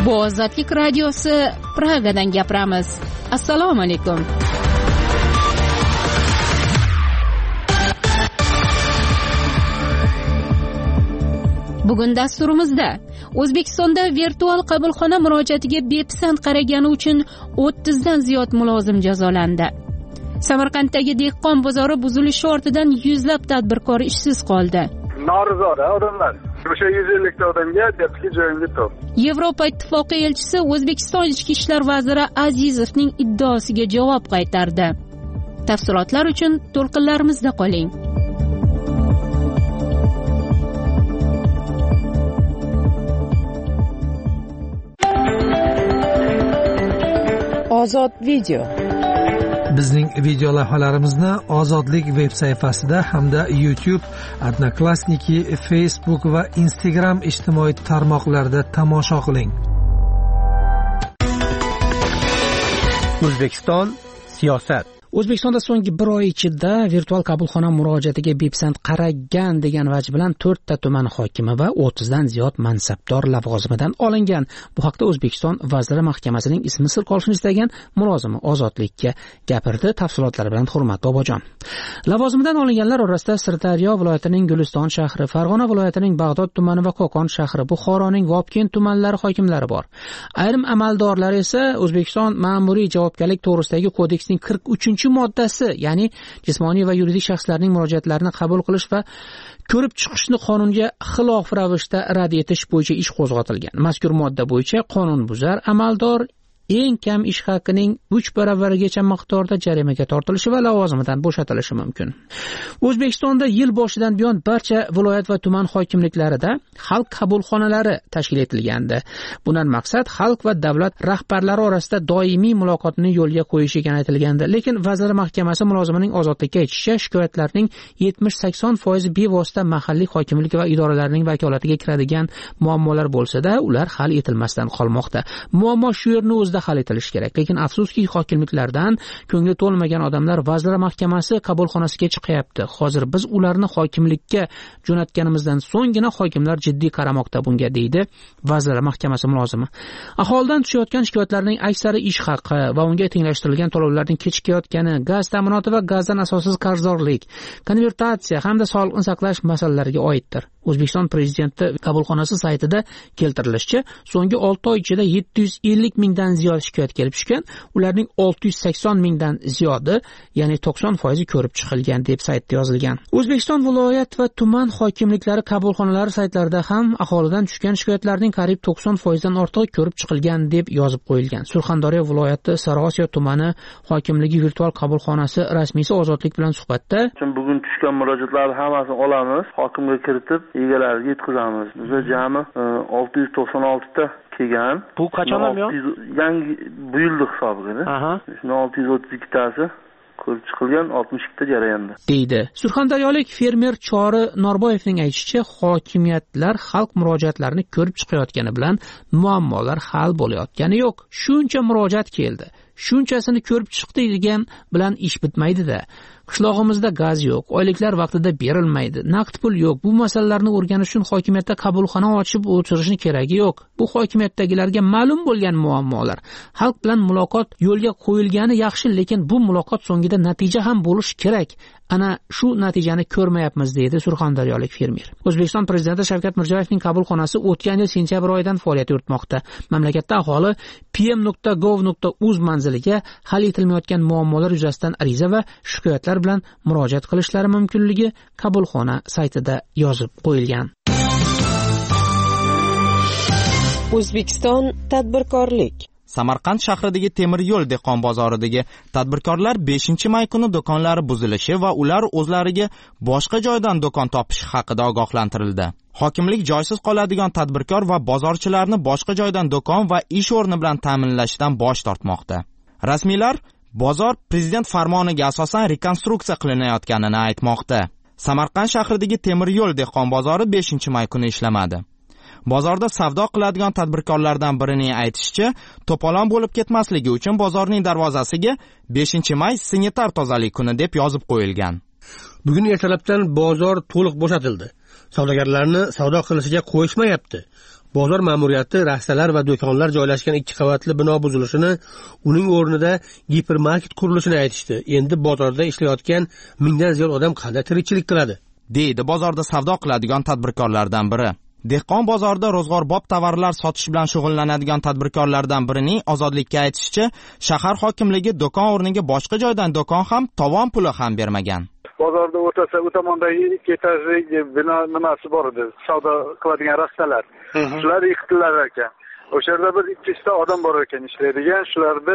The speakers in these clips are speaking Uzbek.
Bu Ozodlik radiosi, Pragadan gapiramiz. Assalomu alaykum. Bugun dasturimizda O'zbekistonda virtual qabulxona murojaatiga bepisand qaragani uchun 30 dan ziyod mulozim jazolandi. Samarqanddagi dehqon bozori buzilishi ortidan yuzlab tadbirkor ishsiz qoldi. Norizoda odamlar. O'sha 150 ta odamga aytibki, joyingiz top. Yevropa Ittifoqi elchisi O'zbekiston ichki ishlar vaziri Azizovning iddaosiga javob qaytardi. Tafsilotlar uchun to'lqinlarimizda qoling. Ozod video. Bizning video lavhalarimizni Ozodlik veb sayfasida hamda YouTube, Odnoklassniki, Facebook va Instagram ijtimoiy tarmoqlarida tomosha qiling. O'zbekiston siyosat. O'zbekistonda so'nggi bir oy ichida virtual qabulxona murojaatiga bepisand qaragan degan vaj bilan 4 ta tuman hokimi va 30 dan ziyod mansabdor lavozimidan olingan. Bu haqda O'zbekiston Vazirlar Mahkamasining ismi sir qolishini istagan mulozimi Ozodlikka gapirdi. Tafsilotlar bilan Hurmat Bobojon. Lavozimidan olinganlar orasida Sirdaryo viloyatining Guliston shahri, Farg'ona viloyatining Bag'dod tumani va Qo'qon shahri, Buxoroning Vobkent tumanlari hokimlari bor. Ayrim amaldorlar esa O'zbekiston ma'muriy javobgarlik to'g'risidagi kodeksning 43-moddasi, ya'ni jismoniy va yuridik shaxslarning murojaatlarini qabul qilish va ko'rib chiqishni qonunga xilof ravishda rad etish bo'yicha ish qo'zg'atilgan. Mazkur modda bo'yicha qonunbuzar amaldor eng kam ish haqining 3 baravarigacha miqdorda jarimaga tortilishi va lavozimidan bo'shatilishi mumkin. O'zbekistonda yil boshidan buyon barcha viloyat va tuman hokimliklarida xalq qabulxonalari tashkil etilgandi. Bundan maqsad xalq va davlat rahbarlari orasida doimiy muloqotni yo'lga qo'yish ekani aytilgandi. Lekin Vazirlar Mahkamasi mulozimining Ozodlikka aytishicha, shikoyatlarning 70-80% bevosita mahalliy hokimlik va idoralarning vakolatiga kiradigan muammolar bo'lsa-da, ular hal etilmasdan qolmoqda. Muammo shu yerni o'zida hal etilishi kerak. Lekin afsuski, hokimliklardan ko'ngli to'lmagan odamlar Vazirlar Mahkamasi qabulxonasiga chiqyapti. Hozir biz ularni hokimlikka jo'natganimizdan so'nggina hokimlar jiddiy qaramoqda bunga, deydi Vazirlar Mahkamasi mulozimi. Aholidan tushayotgan shikoyatlarning aksari ish haqi va unga tenglashtirilgan to'lovlarning kechikayotgani, gaz ta'minoti va gazdan asossiz qarzdorlik, konvertatsiya hamda sog'liqni saqlash masalalariga oiddir. O'zbekiston Prezidenti qabulxonasi saytida keltirilishicha, so'nggi 6 oy ichida 750 mingdan ziyod shikoyat kelib tushgan. Ularning 680 mingdan ziyodi, ya'ni 90% ko'rib chiqilgan deb saytda yozilgan. O'zbekiston viloyat va tuman hokimliklari qabulxonalari saytlarida ham aholidan tushgan shikoyatlarning qariyb 90% dan ortiq ko'rib chiqilgan deb yozib qo'yilgan. Surxondaryo viloyati Sariosiyo tumani hokimligi virtual qabulxonasi rasmiysi Ozodlik bilan suhbatda, bugun tushgan murojaatlarni hammasini olamiz, hokimga kiritib egalariga yetkazamiz. Bizda jami 696 ta kelgan. Bu qachondan buyon? Yangi bu yilda hisobiga. Shuni 632 tasi ko'rib chiqilgan, 62 ta jarayonda, deydi. Surxondaryolik fermer Chori Norboyevning aytishicha, hokimiyatlar xalq murojaatlarini ko'rib chiqayotgani bilan muammolar hal bo'layotgani yo'q. Shuncha murojaat keldi, shunchasini ko'rib chiqdi degan bilan ish bitmaydi-da. Qishlog'imizda gaz yo'q, oyliklar vaqtida berilmaydi, naqd pul yo'q. Bu masalalarni o'rganish uchun hokimiyatda qabulxona ochib o'tirishni keragi yo'q. Bu hokimiyatdagilarga ma'lum bo'lgan muammolar. Xalq bilan muloqot yo'lga qo'yilgani yaxshi, lekin bu muloqot so'ngida natija ham bo'lishi kerak. Ana shu natijani ko'rmayapmiz, deydi surxondaryolik fermer. O'zbekiston Prezidenti Shavkat Mirziyoyevning qabulxonasi o'tgan yil sentyabr oyidan faoliyat yuritmoqda. Mamlakatda aholi pm.gov.uz manziliga hal etilmayotgan muammolar yuzasidan ariza va shikoyatlar bilan murojaat qilishlari mumkinligi qabulxona saytida yozib qo'yilgan. O'zbekiston tadbirkorlik. Samarqand shahridagi temir yo'l dehqon bozoridagi tadbirkorlar 5-may kuni do'konlari buzilishi va ular o'zlariga boshqa joydan do'kon topishi haqida ogohlantirildi. Hokimlik joysiz qoladigan tadbirkor va bozorchilarni boshqa joydan do'kon va ish o'rni bilan ta'minlashdan bosh tortmoqda. Rasmiylar bozor prezident farmoniga asosan rekonstruksiya qilinayotganini aytmoqda. Samarqand shahridagi temir yo'l dehqon bozori 5-may kuni ishlamadi. Bozorda savdo qiladigan tadbirkorlardan birining aytishicha, to'polon bo'lib ketmasligi uchun bozorning darvozasiga 5-may sanitar tozalik kuni deb yozib qo'yilgan. Bugun ertalabdan bozor to'liq bo'shatildi. Savdogarlarni savdo qilishiga qo'yishmayapti. Bozor ma'muriyati rastalar va do'konlar joylashgan 2 qavatli bino buzilishini, uning o'rnida gipermarket qurilishini aytishdi. Endi bozorda ishlayotgan mingdan ziyod odam qanday tirikchilik qiladi? deydi bozorda savdo qiladigan tadbirkorlardan biri. Dehqon bozorida ro'zg'orbop tovarlar sotish bilan shug'ullanadigan tadbirkorlardan birining Ozodlikka aytishicha, shahar hokimligi do'kon o'rniga boshqa joydan do'kon ham, tovon puli ham bermagan. Bozorda o'tamondagi 2 etajli bino nimasi bor edi, savdo qiladigan rastalar. Shular yıktılar ekan. O'sha yerda bir 200 ta odam bor ekan ishlaydigan, shularni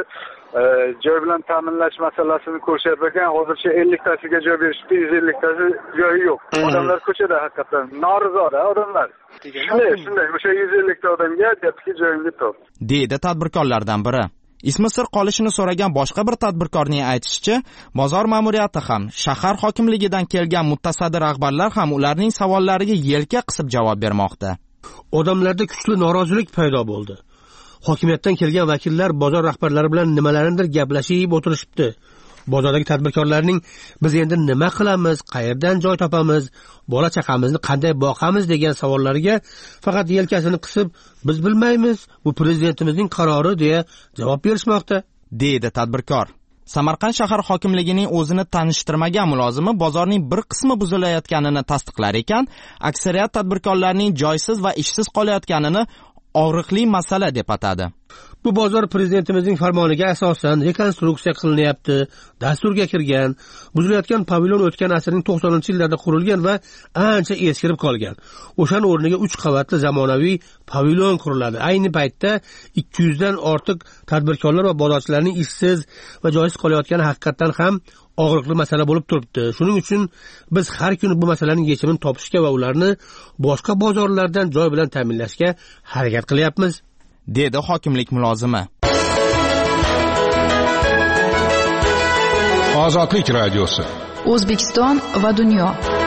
joy bilan ta'minlash masalasini ko'rishar ekan. Hozircha 50 tasiga joy berishdi, 150 tasi joyi yo'q. Odamlar ko'chada haqiqatan norizoda odamlar. Shunday, o'sha 150 ta odamga deyapti, joyingni top, deydi tadbirkorlardan biri. Ismi sir qolishini so'ragan boshqa bir tadbirkorning aytishicha, bozor ma'muriyati ham, shahar hokimligidan kelgan mutasaddi rahbarlar ham ularning savollariga yelka qisib javob bermoqda. Odamlarda kuchli norozilik paydo bo'ldi. Hokimiyatdan kelgan vakillar bozor rahbarlari bilan nimalarnidir gaplashib o'tirishibdi. Bozordagi tadbirkorlarning biz endi nima qilamiz, qayerdan joy topamiz, bola chaqamizni qanday boqamiz degan savollariga faqat yelkasini qisib, biz bilmaymiz, bu prezidentimizning qarori deya javob berishmoqda, deydi tadbirkor. Samarqand shahar hokimligining o'zini tanishtirmagan mulozimi bozorning bir qismi buzilayotganini tasdiqlar ekan, aksariyat tadbirkorlarning joysiz va ishsiz qolayotganini og'riqli masala deb atadi. Bu bozor prezidentimizning farmoniga asosan rekonstruksiya qilinyapti, dasturga kirgan. Buzilayotgan pavilon o'tgan asrning 90-yillarda qurilgan va ancha eskirib qolgan. O'shaning o'rniga 3 qavatli zamonaviy pavilon quriladi. Ayni paytda 200 dan ortiq tadbirkorlar va bozorchilarning ishsiz va joysiz qolayotgani haqiqatan ham og'riqli masala bo'lib turibdi. Shuning uchun biz har kuni bu masalaning yechimini topishga va ularni boshqa bozorlardan joy bilan ta'minlashga harakat qilyapmiz, dedi hokimlik mulozimi. Ozodlik radiosi. O'zbekiston va dunyo.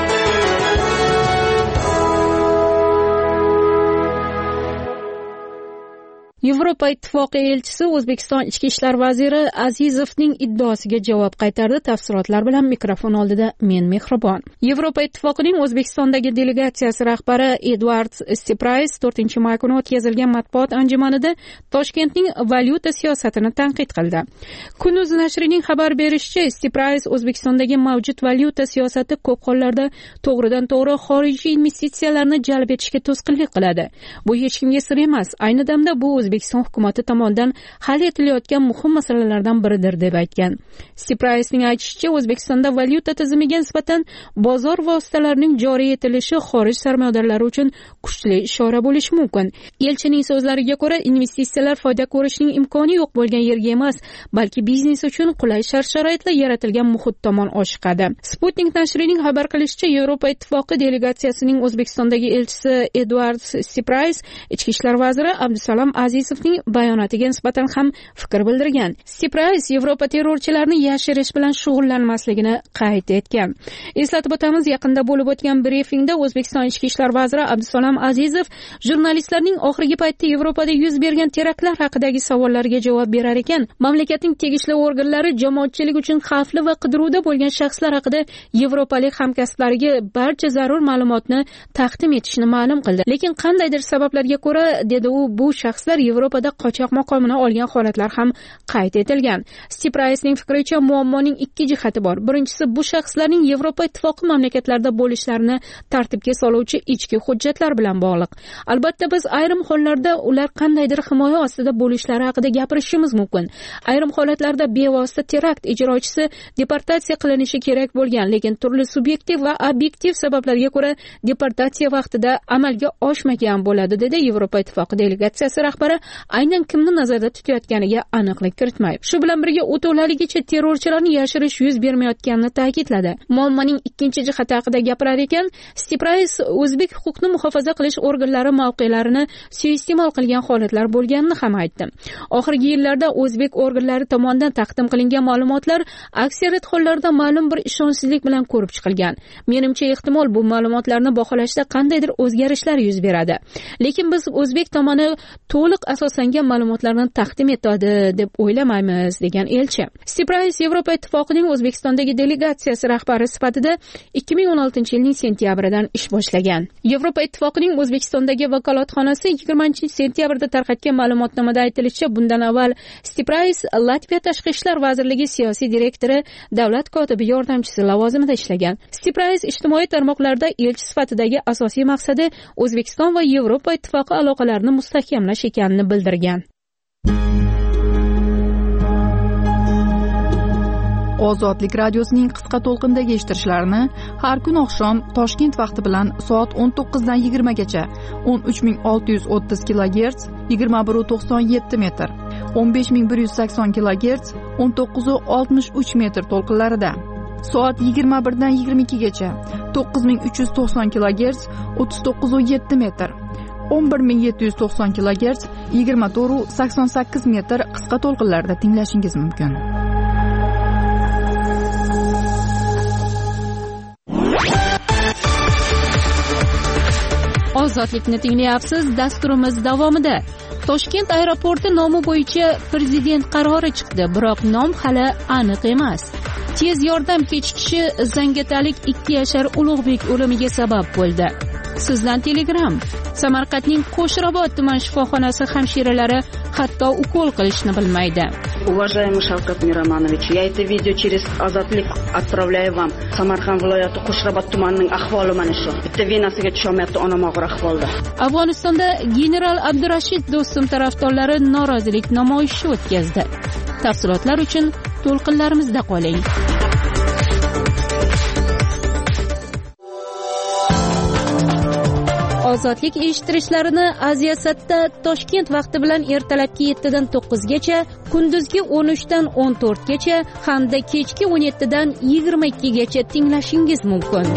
Yevropa Ittifoqi elchisi O'zbekiston ichki ishlar vaziri Azizovning iddaosiga javob qaytardi. Tafsilotlar bilan mikrofon oldida men Mehribon. Yevropa Ittifoqining O'zbekistondagi delegatsiyasi rahbari Edward Stiprays 4-may kuni o'tkazilgan matbuot anjumanida Toshkentning valyuta siyosatini tanqid qildi. Kunuz nashrining xabar berishicha, Stiprays O'zbekistondagi mavjud valyuta siyosati ko'p hollarda to'g'ridan-to'g'ri xorijiy investitsiyalarni jalb etishga to'sqinlik qiladi. Bu hech kimga sir emas. Ayni damda bu O'zbekiston hukumati tomonidan hal etilayotgan muhim masalalardan biridir deb aytgan. Stipraysning aytishicha, O'zbekistonda valyuta tizimiga nisbatan bozor vositalarining joriy etilishi xorij sarmoyadorlari uchun kuchli ishora bo'lishi mumkin. Elchining so'zlariga ko'ra, investitsiyalar foyda ko'rishning imkoni yo'q bo'lgan yerga emas, balki biznes uchun qulay shart-sharoitlar yaratilgan muhit tomon oshiqadi. Sputnik nashrining xabar qilishicha, Yevropa Ittifoqi delegatsiyasining O'zbekistondagi elchisi Edward Stiprays ichki ishlar vaziri Abdusalom Azizovning bayonotiga nisbatan ham fikr bildirgan. Stiprays Yevropa terrorchilarni yashirish bilan shug'ullanmasligini qayd etgan. Eslatib o'tamiz, yaqinda bo'lib o'tgan brifingda O'zbekiston ichki ishlar vaziri Abdusalom Azizov jurnalistlarning oxirgi paytda Yevropada yuz bergan teraktlar haqidagi savollariga javob berar ekan, mamlakatning tegishli organlari jamoatchilik uchun xavfli va qidiruvda bo'lgan shaxslar haqida yevropalik hamkasblariga barcha zarur ma'lumotni taqdim etishini ma'lum qildi. Lekin qandaydir sabablarga ko'ra, dedi u, bu shaxslar Yevropada qochoq maqomini olgan holatlar ham qayd etilgan. Stipraysning fikricha, muammoning 2 jihati bor. Birinchisi, bu shaxslarning Yevropa Ittifoqi mamlakatlarida bo'lishlarini tartibga soluvchi ichki hujjatlar bilan bog'liq. Albatta, biz ayrim hollarda ular qandaydir himoya ostida bo'lishlari haqida gapirishimiz mumkin. Ayrim holatlarda bevosita terakt ijrochisi deportatsiya qilinishi kerak bo'lgan, lekin turli subyektiv va obyektiv sabablarga ko'ra deportatsiya vaqtida amalga oshmagan bo'ladi, dedi Yevropa Ittifoqi delegatsiyasi rahbari aynan kimni nazarda tutayotganiga aniqlik kiritmaydi. Shu bilan birga u to'laligicha terrorchilarni yashirish yuz bermayotganini ta'kidladi. Muammoning 2 jihati haqida gapirar ekan, Stiprays o'zbek huquqni muhofaza qilish organlari mavqelarini suiiste'mol qilgan holatlar bo'lganini ham aytdi. Oxirgi yillarda o'zbek organlari tomonidan taqdim qilingan ma'lumotlar aksariyat hollarda ma'lum bir ishonchsizlik bilan ko'rib chiqilgan. Menimcha, ehtimol bu ma'lumotlarni baholashda qandaydir o'zgarishlar yuz beradi. Lekin biz o'zbek tomoni to'liq asoslangan ma'lumotlarni taqdim etadi deb o'ylamaymiz, degan elchi. Steve Price Yevropa Ittifoqining O'zbekistondagi delegatsiyasi rahbari sifatida 2016-yilning sentyabridan ish boshlagan. Yevropa Ittifoqining O'zbekistondagi vakolatxonasi 20-sentyabrda tarqatgan ma'lumotnomada aytilishicha, bundan avval Steve Price Latviya Tashqi ishlar vazirligi siyosiy direktori, davlat kotibi yordamchisi lavozimida ishlagan. Steve Price ijtimoiy tarmoqlarda elchi sifatidagi asosiy maqsadi O'zbekiston va Yevropa Ittifoqi aloqalarini mustahkamlash ekanini bildirgan. Ozodlik radiosining qisqa to'lqindagi eshittirishlarini har kun oqshom Toshkent vaqti bilan soat 19 dan 20 gacha 13630 kHz 2197 metr, 15180 kHz 1963 metr to'lqinlarida, soat 21 dan 22 gacha 9390 kHz 39.7 metr, 11790 kHz 24.88 metr qisqa to'lqinlarda tinglashingiz mumkin. Ozodlikni tinglayapsiz. Dasturimiz davomida Toshkent aeroporti nomi bo'yicha prezident qarori chiqdi, biroq nom hali aniq emas. Tez yordam kechikishi zangiotalik 2 yashar Ulug'bek o'limiga sabab bo'ldi. Sizdan telegram. Samarqandning Qo'shrabot tuman shifoxonasi hamshiralari hatto ukol qilishni bilmaydi. Уважаемый Шавкат Мироманович, я это видео через Ozodlik отправляю вам. Samarqand viloyati Qo'shrabot tumanining ahvoli mana shu. Bitta venasiga tusholmayapti, onam og'ir ahvolda. Afg'onistonda general Abdurashid Do'stum tarafdorlari norozilik namoyishi o'tkazdi. Tafsilotlar uchun to'lqinlarimizda qoling. Ozodlik eshittirishlarini Aziyasatda Toshkent vaqti bilan ertalabki 7 dan 9 gacha, kunduzgi 13 dan 14 gacha hamda kechki 17 dan 22 gacha tinglashingiz mumkin.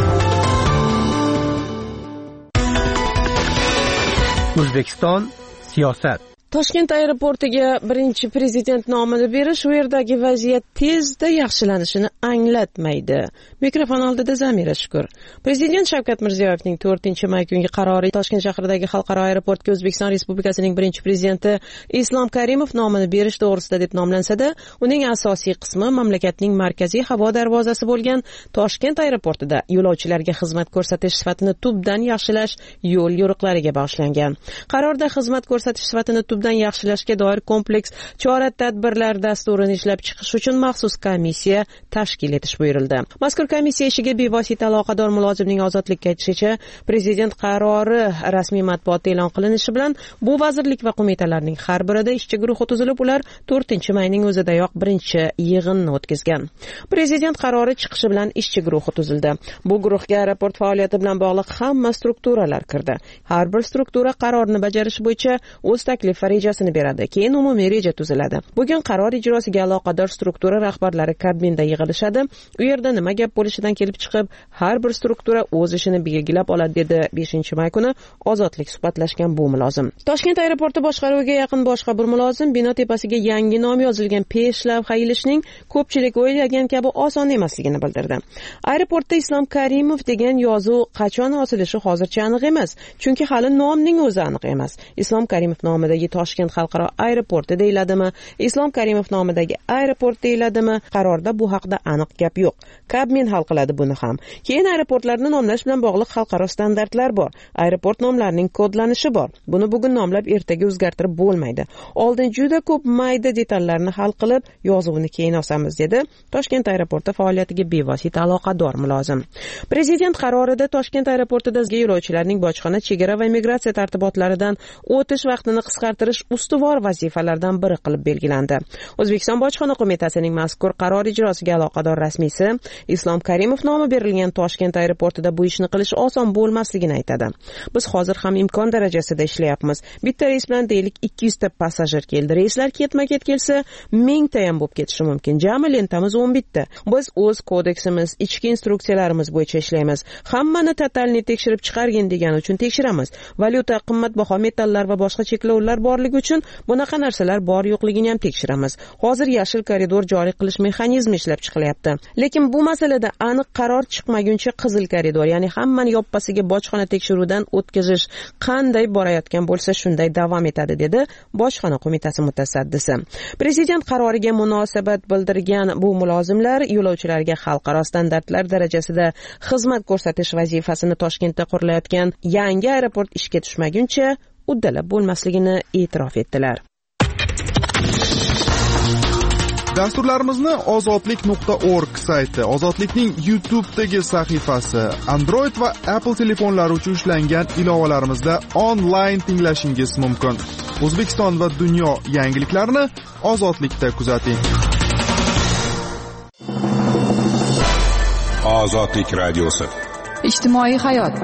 O'zbekiston siyosat. Toshkent aeroportiga birinchi prezident nomini berish u yerdagi vaziyat tezda yaxshilanishini anglatmaydi. Mikrofon oldida Zamira Shukur. Prezident Shavkat Mirziyoyevning 4-may kungi qarori Toshkent shahridagi xalqaro aeroportga O'zbekiston Respublikasining birinchi prezidenti Islom Karimov nomini berish to'g'risida deb nomlansa-da, uning asosiy qismi mamlakatning markaziy havo darvozasi bo'lgan Toshkent aeroportida yo'lovchilarga xizmat ko'rsatish sifatini tubdan yaxshilash yo'l yo'riqlariga bag'ishlangan. Qarorda xizmat ko'rsatish sifatini tubdan yaxshilashga doir kompleks chora-tadbirlar dasturini ishlab chiqish uchun maxsus komissiya tashkil etish buyurildi. Mazkur komissiya ishiga bevosita aloqador mulozimning ozodlikka aytishicha, prezident qarori rasmiy matbuotda e'lon qilinishi bilan bu vazirlik va qo'mitalarning har birida ishchi guruhi tuzilib, ular 4-mayning o'zidayoq birinchi yig'inni o'tkazgan. Prezident qarori chiqishi bilan ishchi guruhi tuzildi. Bu guruhga aeroport faoliyati bilan bog'liq hamma strukturalar kirdi. Har bir struktura qarorni bajarish bo'yicha o'z taklif va rejasini beradi. Keyin umumiy reja tuziladi. Bugun qaror ijrosiga aloqador struktura rahbarlari kabinda yig'ilishadi. U yerda nima gap bo'lishidan kelib chiqib, har bir struktura o'z ishini belgilab oladi, dedi 5-may kuni Ozodlik suhbatlashgan bu mulozim. Toshkent aeroporti boshqaruviga yaqin boshqa bir mulozim bino tepasiga yangi nom yozilgan peshlavha ilishning ko'pchilik o'ylagan kabi oson emasligini bildirdi. Aeroportda Islom Karimov degan yozuv qachon osilishi hozircha aniq emas, chunki hali nomning o'zi aniq emas. Islom Karimov nomidagi Toshkent xalqaro aeroporti deyiladimi, Islom Karimov nomidagi aeroport deyiladimi, qarorda bu haqda aniq gap yo'q. Kabmin hal qiladi buni ham. Keyin aeroportlarni nomlash bilan bog'liq xalqaro standartlar bor. Aeroport nomlarining kodlanishi bor. Buni bugun nomlab ertaga o'zgartirib bo'lmaydi. Oldin juda ko'p mayda detallarni hal qilib, yozuvni keyin osamiz, dedi Toshkent aeroporti faoliyatiga bevosita aloqador mulozim. Prezident qarorida Toshkent aeroportidagi yo'lovchilarning bojxona, chegara va migratsiya tartibotlaridan o'tish vaqtini qisqartirish ustuvor vazifalardan biri qilib belgilandi. O'zbekiston Bojxona qo'mitasining mazkur qaror ijrosiga aloqador rasmiysi Islom Karimov nomi berilgan Toshkent aeroportida bu ishni qilish oson bo'lmasligini aytadi. Biz hozir ham imkon darajasida ishlayapmiz. Bitta reys bilan deylik 200 ta passajir keldi. Reyslar ketma-ket kelsa 1000 ta ham bo'lib ketishi mumkin. Jami lentamiz 11 ta. Biz o'z kodeksimiz, ichki instruksiyalarimiz bo'yicha ishlaymiz. Hammani totalni tekshirib chiqargin degani uchun tekshiramiz. Valyuta, qimmatbaho metallar va boshqa cheklovlar bor borligi uchun bunaqa narsalar bor yo'qligini ham tekshiramiz. Hozir yashil koridor joriy qilish mexanizmi ishlab chiqilyapti. Lekin bu masalada aniq qaror chiqmaguncha qizil koridor, ya'ni hammani yoppasiga bojxona tekshiruvdan o'tkazish qanday borayotgan bo'lsa shunday davom etadi, dedi bojxona qo'mitasi mutasaddisi. Prezident qaroriga munosabat bildirgan bu mulozimlar yo'lovchilarga xalqaro standartlar darajasida xizmat ko'rsatish vazifasini Toshkentda qurilayotgan yangi aeroport ishga tushmaguncha uddalab bo'lmasligini e'tirof etdilar. Dasturlarimizni ozodlik.org sayti, Ozodlikning YouTube'dagi sahifasi, Android va Apple telefonlari uchun ishlangan ilovalarimizda onlayn tinglashingiz mumkin. O'zbekiston va dunyo yangiliklarini Ozodlikda kuzating. Ozodlik radiosi. Ijtimoiy hayot.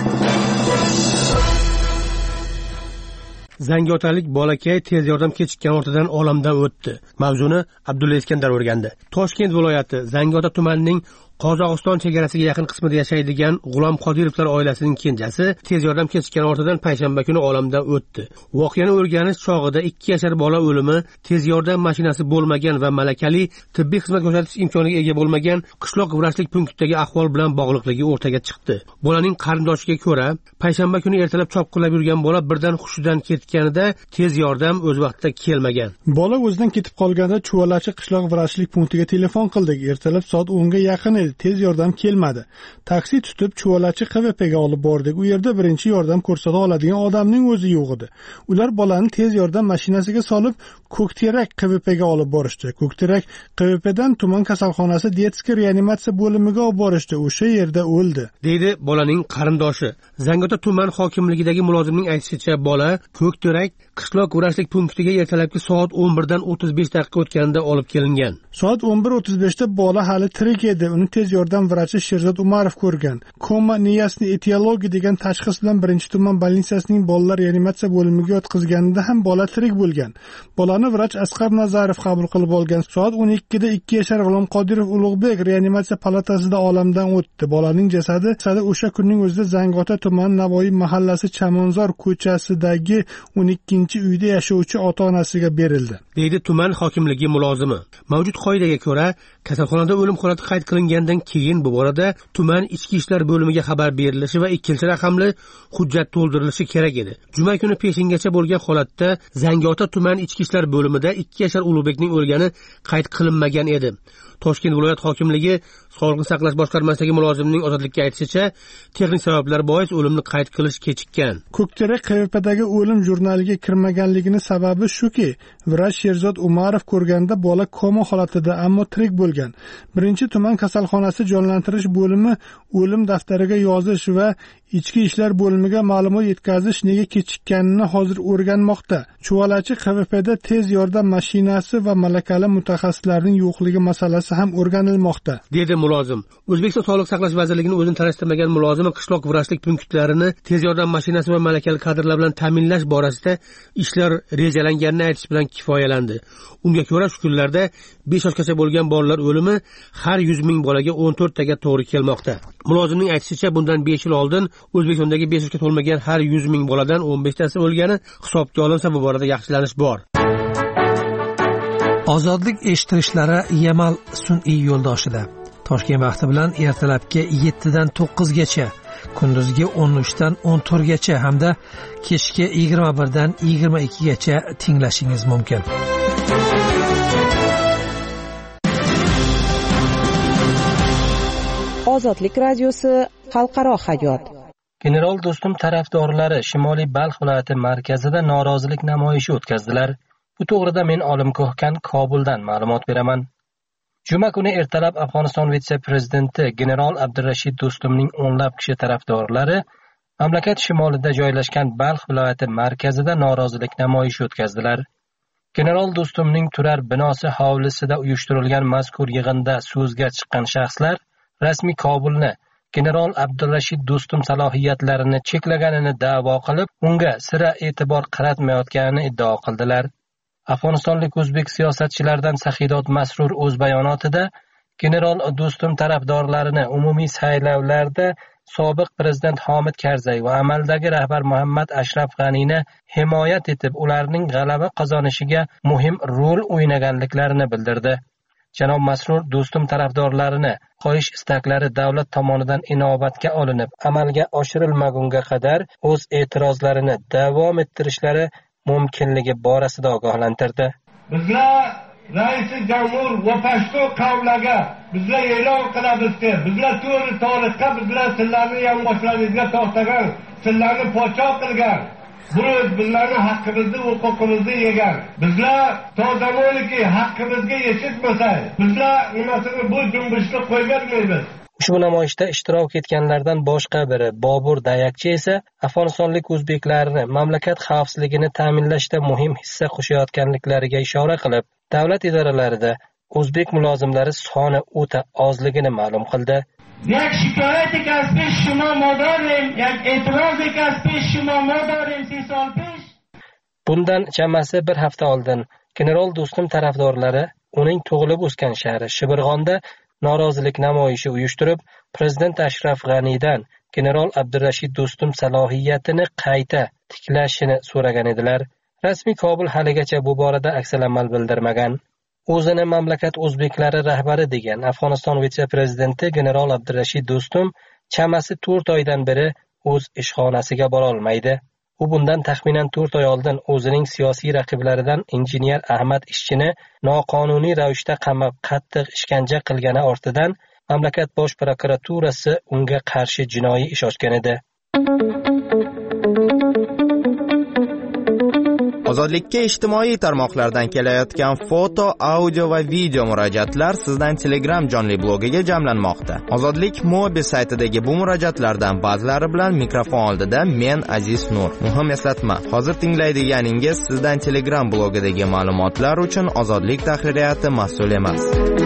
Zangiotalik bolakay tez yordam kechikkan ortidan olamdan o'tdi. Mavzuni Abdulla Iskandar o'rgandi. Toshkent viloyati Zangiota tumanining Qozog'iston chegarasiga yaqin qismida yashaydigan G'ulom Qodirovlar oilasining kenjasi tez yordam kechikkan ortidan payshanba kuni olamdan o'tdi. Voqeani o'rganish chog'ida 2 yashar bola o'limi tez yordam mashinasi bo'lmagan va malakali tibbiy xizmat ko'rsatish imkoniga ega bo'lmagan qishloq vrachlik punktidagi ahvol bilan bog'liqligi o'rtaga chiqdi. Bolaning qarindoshiga ko'ra, payshanba kuni ertalab chopqillab yurgan bola birdan hushidan ketganida tez yordam o'z vaqtida kelmagan. Bola o'zidan ketib qolganda Chuvalachi qishloq vrachlik punktiga telefon qildik. Ertalab soat 10 ga yaqin edi. Tez yordam kelmadi. Taksi tutib Chuvalachi QVPga olib bordik. U yerda birinchi yordam ko'rsata oladigan odamning o'zi yo'q edi. Ular bolani tez yordam mashinasiga solib Ko'kterak QVPga olib borishdi. Ko'kterak QVPdan tuman kasalxonasi dietskiy reanimatsiya bo'limiga olib borishdi. O'sha yerda o'ldi, deydi bolaning qarindoshi. Zangiota tuman hokimligidagi mulozimning aytishicha, bola Ko'kterak qishloq vrachlik punktiga ertalabki soat 11 dan 35 daqiqa o'tganida olib kelingan. Soat 11:35 da bola hali tirik edi. Uni tez yordam vrachi Sherzod Umarov ko'rgan. Koma niyasli etiologiya degan tashxis bilan birinchi tuman больницасының bolalar reanimatsiya bo'limiga yotqizganida ham bola tirik bo'lgan. Bolani vrach Asqar Nazarov qabul qilib olgan. Soat 12 da 2 yashar G'ulom Qodirov Ulug'bek reanimatsiya palatasida olamdan o'tdi. Bolaning jasadi o'sha kunning o'zida Zangiota tumani Navoiy mahallasi Chamonzor ko'chasidagi 12-uyda yashovchi ota-onasiga berildi, deydi tuman hokimligi mulozimi. Mavjud qoidaga ko'ra, kasalxonada o'lim holati qayd qilingandan keyin bu borada tuman ichki ishlar bo'limiga xabar berilishi va ikkinchi raqamli hujjat to'ldirilishi kerak edi. Juma kuni peshingacha bo'lgan holatda Zangiota tuman ichki ishlar bo'limida 2 yashar Ulug'bekning o'lgani qayd qilinmagan edi. Toshkent viloyat hokimligi Sog'liqni saqlash boshqarmasidagi mulozimning Ozodlikka aytishicha, texnik sabablar bois o'limni qayd qilish kechikkan. Ko'kterak QVPdagi o'lim jurnaliga kirmaganligining sababi shuki, vrach Sherzod Umarov ko'rganda bola koma holatida, ammo tirik bo'lgan. Birinchi tuman kasalxonasi jonlantirish bo'limi o'lim daftariga yozish va ichki ishlar bo'limiga ma'lumot yetkazish nega kechikkanini hozir o'rganmoqda. Chuvalachi QVPda tez yordam mashinasi va malakali mutaxassislarning yo'qligi masalasi ham o'rganilmoqda, dedi mulozim. O'zbekiston Sog'liqni saqlash vazirligining o'zini tanishtirmagan mulozimi qishloq vrachlik punktlarini tez yordam mashinasi va malakali kadrlar bilan ta'minlash borasida ishlar rejalanganini aytish bilan kifoyalandi. Unga ko'ra, shu kunlarda 5 yoshgacha bo'lgan bolalar o'limi har 100 ming bolaga 14 taga to'g'ri kelmoqda. Mulozimning aytishicha, bundan 5 yil oldin O'zbekistondagi 5 yoshga to'lmagan har 100 ming boladan 15 tasi o'lgani hisobga olinsa, bu borada yaxshilanish bor. Ozodlik eshittirishlari Yamal sun'iy yo'ldoshida. Toshkent vaqti bilan ertalabki 7 dan 9 gacha, kunduzgi 13 dan 14 gacha hamda kechki 21 dan 22 gacha tinglashingiz mumkin. Ozodlik radiosi xalqaro hayot. General Do'stum tarafdorlari Shimoliy Balx viloyati markazida norozilik namoyishi o'tkazdilar. Bu to'g'rida men Olimko'hkan Kobuldan ma'lumot beraman. Juma kuni ertalab Afg'oniston vitse-prezidenti general Abdurashid Do'stumning o'nlab kishi tarafdorlari mamlakat shimolida joylashgan Balx viloyati markazida norozilik namoyishi o'tkazdilar. General Do'stumning turar binosi hovlisida uyushtirilgan mazkur yig'inda so'zga chiqqan shaxslar rasmiy Kobulni general Abdurashid Do'stum salohiyatlarini cheklaganini da'vo qilib, unga sira e'tibor qaratmayotganini iddao qildilar. Afg'onistonlik o'zbek siyosatchilaridan Sahidot Masrur o'z bayonotida general Do'stum tarafdorlarini umumiy saylovlarda sobiq prezident Hamid Karzay va amaldagi rahbar Muhammad Ashraf G'anini himoyat etib, ularning g'alaba qozonishiga muhim rol o'ynaganliklarini bildirdi. Janob Masrur Do'stum tarafdorlarini qo'yish istaklari davlat tomonidan inobatga olinib, amalga oshirilmagunga qadar o'z e'tirozlarini davom ettirishlari mumkinligi borasida ogohlantirdi. Bizlar Raisi Jamhur va pashto qavmlarga bizlar e'lon qilamizki, bizlar to'g'ri tarixda bizlar sizlarni yonboshlaringizga to'xtagan, sizlarni podshoh qilgan, bizlarni haqqimizni, huquqimizni yegan. Bizlar to'g'rimoniki haqqimizga yetishmasa, bizlar nimasini bu junbushni qo'ymaymiz. Ushbu namoyishda ishtirok etganlardan boshqa biri Bobur Dayakchi esa Afg'onistonlik o'zbeklarni mamlakat xavfsizligini ta'minlashda muhim hissa qo'shayotganliklariga ishora qilib, davlat idoralarida o'zbek mulozimlari soni o'ta ozligini ma'lum qildi. یک شکایتی که از پیش شما ما داریم، یک اعتراضی که از پیش شما ما داریم 30 سال پیش. Bundan chamasi bir hafta oldin general Do'stum tarafdorlari uning tug'ilib o'sgan shahri Shibirg'onda norozilik namoyishi uyushtirib, prezident Ashraf G'anidan general Abdurashid Do'stum salohiyatini qayta tiklashini so'ragan edilar. Rasmiy Kobul haligacha bu borada aksalammal bildirmagan. O'zini mamlakat o'zbeklari rahbari degan Afg'oniston vitse-prezidenti general Abdurashid Do'stum chamasi 4 oydan beri o'z ishxonasiga bora olmaydi. U bundan taxminan 4 oy oldin o'zining siyosiy raqiblaridan injener Ahmad Ishchini noqonuniy ravishda qamab qattiq ishkanja qilgani ortidan mamlakat bosh prokuraturasi unga qarshi jinoiy ish ochgan edi. Ozodlikka ijtimoiy tarmoqlardan kelayotgan foto, audio va video murojaatlar sizdan Telegram jonli blogiga jamlanmoqda. Ozodlik Mobi saytidagi bu murojaatlardan ba'zilari bilan mikrofon oldida men Aziz Nur. Muhim eslatma, hozir tinglaydiganingiz sizdan Telegram blogidagi ma'lumotlar uchun Ozodlik tahririyati mas'ul emas.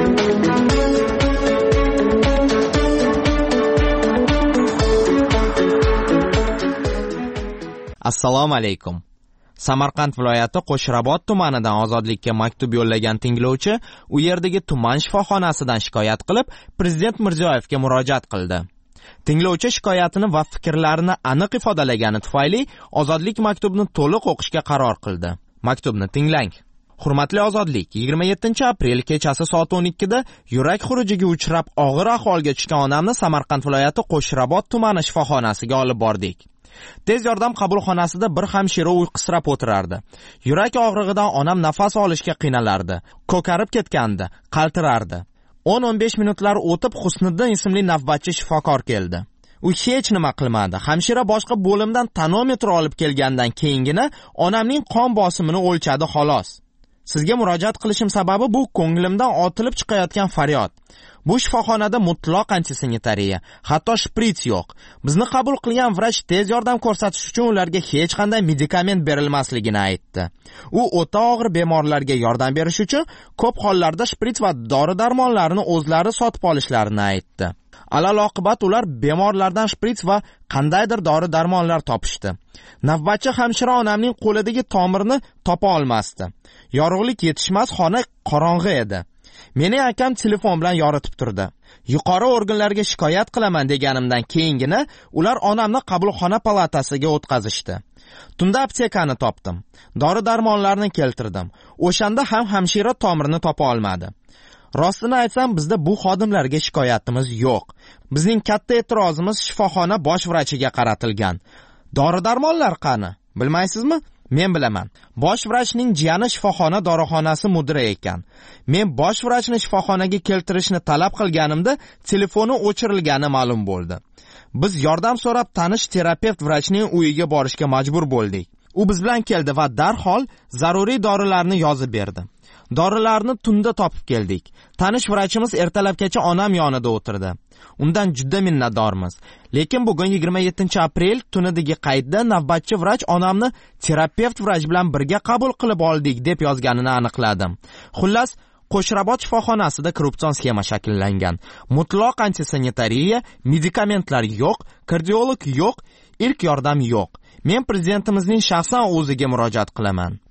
Assalomu alaykum. Samarqand viloyati Qo'shrabot tumanidan Ozodlikka maktub yo'llagan tinglovchi u yerdagi tuman shifoxonasidan shikoyat qilib, prezident Mirziyoyevga murojaat qildi. Tinglovchi shikoyatini va fikrlarini aniq ifodalagani tufayli Ozodlik maktubni to'liq o'qishga qaror qildi. Maktubni tinglang. Hurmatli Ozodlik, 27-aprel kechasi soat 12 da yurak xurujiga uchrab og'ir ahvolga tushgan onamni Samarqand viloyati Qo'shrabot tumani shifoxonasiga olib bordik. Tez yordam qabulxonasida bir hamshira uyqusirab o'tirardi. Yurak og'rig'idan onam nafas olishga qiynalardi. Ko'karib ketgandi, qaltirardi. 10-15 minutlar o'tib Husniddin ismli navbatchi shifokor keldi. U hech nima qilmadi. Hamshira boshqa bo'limdan tonometr olib kelgandan keyingina onamning qon bosimini o'lchadi xolos. Sizga murojaat qilishim sababi bu ko'nglimdan otilib chiqayotgan faryod. Bu shifoxonada mutlaq antisanitariya, hatto shprits yo'q. Bizni qabul qilgan vrach tez yordam ko'rsatish uchun ularga hech qanday medikament berilmasligini aytdi. U o'ta og'ir bemorlarga yordam berish uchun ko'p hollarda shprits va dori-darmonlarni o'zlari sotib olishlarini aytdi. Alal-oqibat ular bemorlardan shprits va qandaydir dori-darmonlar topishdi. Navbatchi hamshira onamning qo'lidagi tomirni topa olmasdi. Yorug'lik yetishmas xona qorong'i edi. Meni akam telefon bilan yoritib turdi. Yuqori organlarga shikoyat qilaman deganimdan keyingina ular onamni qabulxona palatasiga o'tkazishdi. Tunda aptekani topdim. Dori-darmonlarni keltirdim. O'shanda ham hamshira tomirni topa olmadi. Rostini aytsam, bizda bu xodimlarga shikoyatimiz yo'q. Bizning katta e'tirozimiz shifoxona bosh vrachiga qaratilgan. Dori-darmonlar qani? Bilmaysizmi? Men bilaman. Bosh vrachning jiyani shifoxona dorixonasi mudiri ekan. Men bosh vrachni shifoxonaga keltirishni talab qilganimda telefoni o'chirilgani ma'lum bo'ldi. Biz yordam so'rab tanish terapevt vrachning uyiga borishga majbur bo'ldik. U biz bilan keldi va darhol zaruriy dorilarni yozib berdi. Dorilarni tunda topib keldik. Tanish vrachimiz ertalabgacha onam yonida o'tirdi. Undan juda minnatdormiz. Lekin bugun 27-aprel tunidagi qaydda navbatchi vrach onamni terapevt vrach bilan birga qabul qilib oldik deb yozganini aniqladim. Xullas, Qo'shrabot shifoxonasida korrupsion sxema shakllangan. Mutlaq antisanitariya, medikamentlar yo'q, kardiolog yo'q, ilk yordam yo'q. Men prezidentimizning shaxsan o'ziga murojaat qilaman.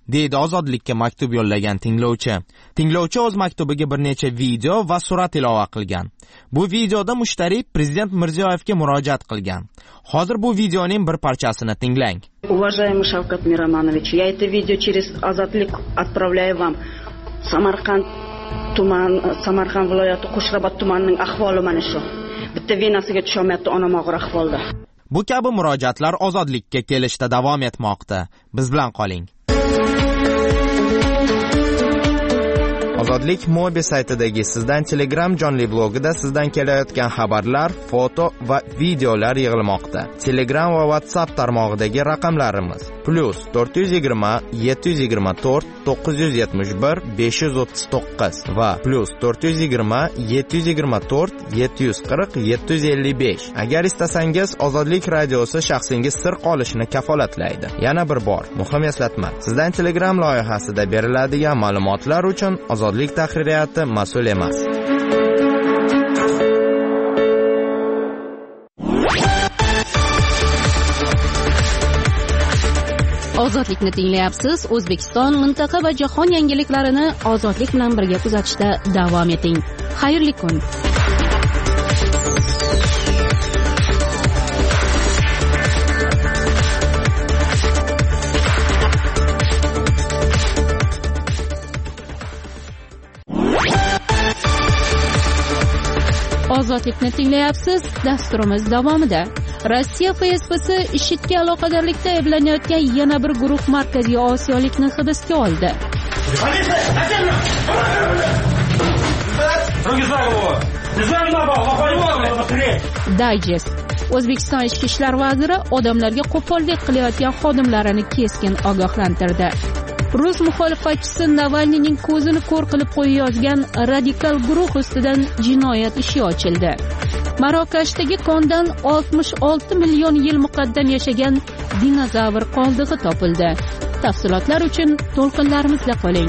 deydi Ozodlikka maktub yo'llagan tinglovchi. Tinglovchi o'z maktubiga bir necha video va surat ilova qilgan. Bu videoda mushtariy Prezident Mirziyoyevga murojaat qilgan. Hozir bu videoning bir parchasini tinglang. Уважаемый Шавкат Мироманович, я это видео через Азатлик отправляю вам. Самарқанд viloyati Qo'shrabot tumanining ahvoli mana shu. Bitta venasiga tusholmayapti, onam og'ir ahvolda. Bu kabi murojaatlar Ozodlikka kelishda davom etmoqda. Biz bilan qoling. Ozodlik Mobi saytidagi sizdan Telegram jonli blogida sizdan kelayotgan xabarlar, foto va videolar yig'ilmoqda. Telegram va WhatsApp tarmog'idagi raqamlarimiz +420 724 971 539 va +420 724 740 755. Agar istasangiz, Ozodlik radiosi shaxsingiz sir qolishini kafolatlaydi. Yana bir bor, muhim eslatma. Sizdan Telegram loyihasida beriladigan ma'lumotlar uchun Ozodlik tahririyati mas'ul emas. Ozodlikni tinglayapsiz. O'zbekiston, mintaqa va jahon yangiliklarini Ozodlik bilan birga kuzatishda davom eting. Xayrli kun. Ozodlikni tinglayapsiz. Dasturimiz davomida Rossiya FSBsi IShIDga aloqadorlikda ayblanayotgan yana bir guruh Markaziy Osiyolikni hibsga oldi. Digest. O'zbekiston Ichki ishlar vaziri odamlarga qo'pollik qilayotgan xodimlarini keskin ogohlantirdi. Rus muxolifatchisi Navalniyning ko'zini ko'r qilib qo'yayotgan radikal guruh ustidan jinoyat ishi ochildi. Marokashdagi kondan 66 million yil muqaddam yashagan dinozavr qoldig'i topildi. Tafsilotlar uchun to'lqinlarimizda qoling.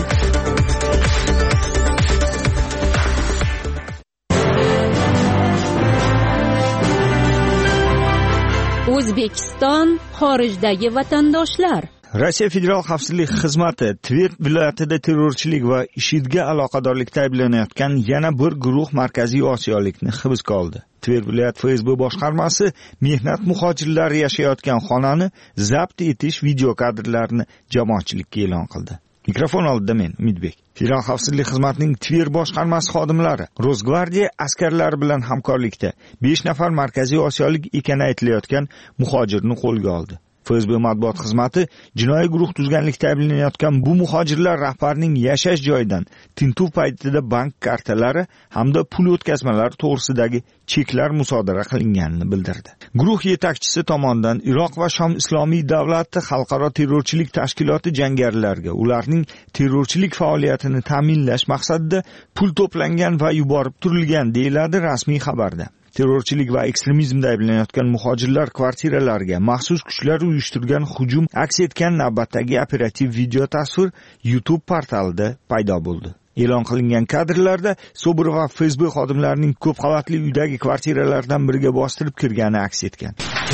O'zbekiston, xorijdagi vatandoshlar. Rossiya Federal xavfsizlik xizmati Tver viloyatida terrorchilik va IShIDga aloqadorlikda ayblanayotgan yana bir guruh Markaziy Osiyolikni hibsga oldi. Tver viloyat FSB boshqarmasi mehnat muhojirlari yashayotgan xonani zabt etish video kadrlarini jamoatchilikka e'lon qildi. Mikrofon oldida men Umidbek. Federal xavfsizlik xizmatining Tver boshqarmasi xodimlari Rosgvardiya askarlari bilan hamkorlikda 5 nafar Markaziy Osiyolik ekani aytilayotgan muhojirni qo'lga oldi. FSB matbuot xizmati jinoiy guruh tuzganlikda ayblanayotgan bu muhojirlar rahbarining yashash joyidan tintuv paytida bank kartalari hamda pul o'tkazmalari to'g'risidagi cheklar musodara qilinganini bildirdi. Guruh yetakchisi tomonidan Iroq va Shom Islomiy davlati xalqaro terrorchilik tashkiloti jangarilariga ularning terrorchilik faoliyatini ta'minlash maqsadida pul to'plangan va yuborib turilgan, deyiladi rasmiy xabarda. Terrorchilik va ekstremizmda ayblanayotgan muhojirlar kvartiralariga maxsus kuchlar uyushtirgan hujum aks etgan navbatdagi operativ video tasvir YouTube portalida paydo bo'ldi. E'lon qilingan kadrlarda Sobir va FSB xodimlarining ko'p qavatli uydagi kvartiralardan biriga bostirib kirgani aks etgan.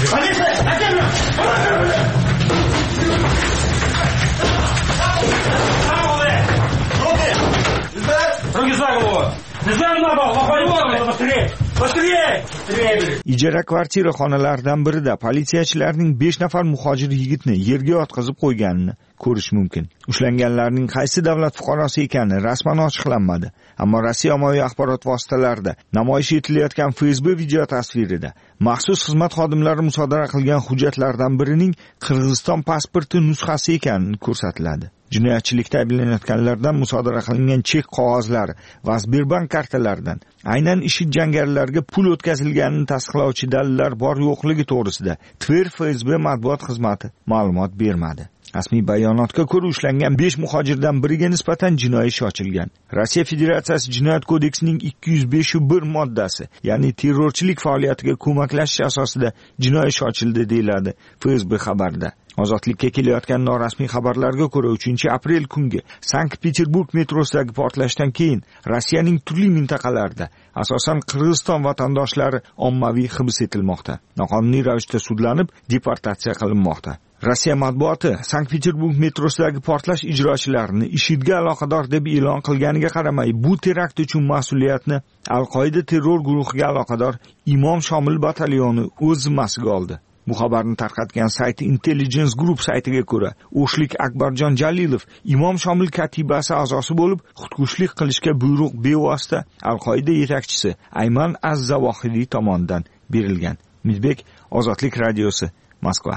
Ijara kvartira xonalaridan birida politsiyachilarning 5 nafar muhojir yigitni yerga yotqizib qo'yganini ko'rish mumkin. Ushlanganlarning qaysi davlat fuqarosi ekani rasman ochiqlanmadi, ammo Rossiya ommaviy axborot vositalarida namoyish etilayotgan FSB video tasvirida maxsus xizmat xodimlari musodara qilgan hujjatlardan birining Qirg'iziston pasporti nusxasi ekani ko'rsatiladi. Jinoyatchilikda ayblanayotganlardan musodara qilingan chek qog'ozlari va Sberbank kartalaridan aynan IShID jangarilariga pul o'tkazilganini tasdiqlovchi dalillar bor yo'qligi to'g'risida Tver FSB matbuot xizmati ma'lumot bermadi. Rasmiy bayonotga ko'ra ushlangan 5 muhojirdan biriga nisbatan jinoiy ish ochilgan. Rossiya Federatsiyasi Jinoyat kodeksining 205.1 moddasi, ya'ni terrorchilik faoliyatiga ko'maklashish asosida jinoiy ish ochildi, deyiladi FSB xabarida. Ozodlikka kelayotgan norasmiy xabarlarga ko'ra 3-aprel kungi Sankt-Peterburg metrosidagi portlashdan keyin Rossiyaning turli mintaqalarida, asosan Qirg'iziston vatandoshlari ommaviy hibs etilmoqda. Noqonuniy ravishda sudlanib, deportatsiya qilinmoqda. Rossiya matbuoti Sankt-Peterburg metrosidagi portlash ijrochilarini IShIDga aloqador deb e'lon qilganiga qaramay, bu terakt uchun mas'uliyatni Al-Qoida terror guruhiga aloqador Imom Shomil batalyoni o'z zimmasiga oldi. Bu xabarni tarqatgan sayti Intelligence Group saytiga ko'ra, o'shlik Akbarjon Jalilov Imom Shomil katibasi a'zosi bo'lib, xudkushlik qilishga buyruq bevosita Al-Qoida yetakchisi Ayman Az-Zavohiriy tomonidan berilgan. Mizbek, Ozodlik radiosi, Moskva.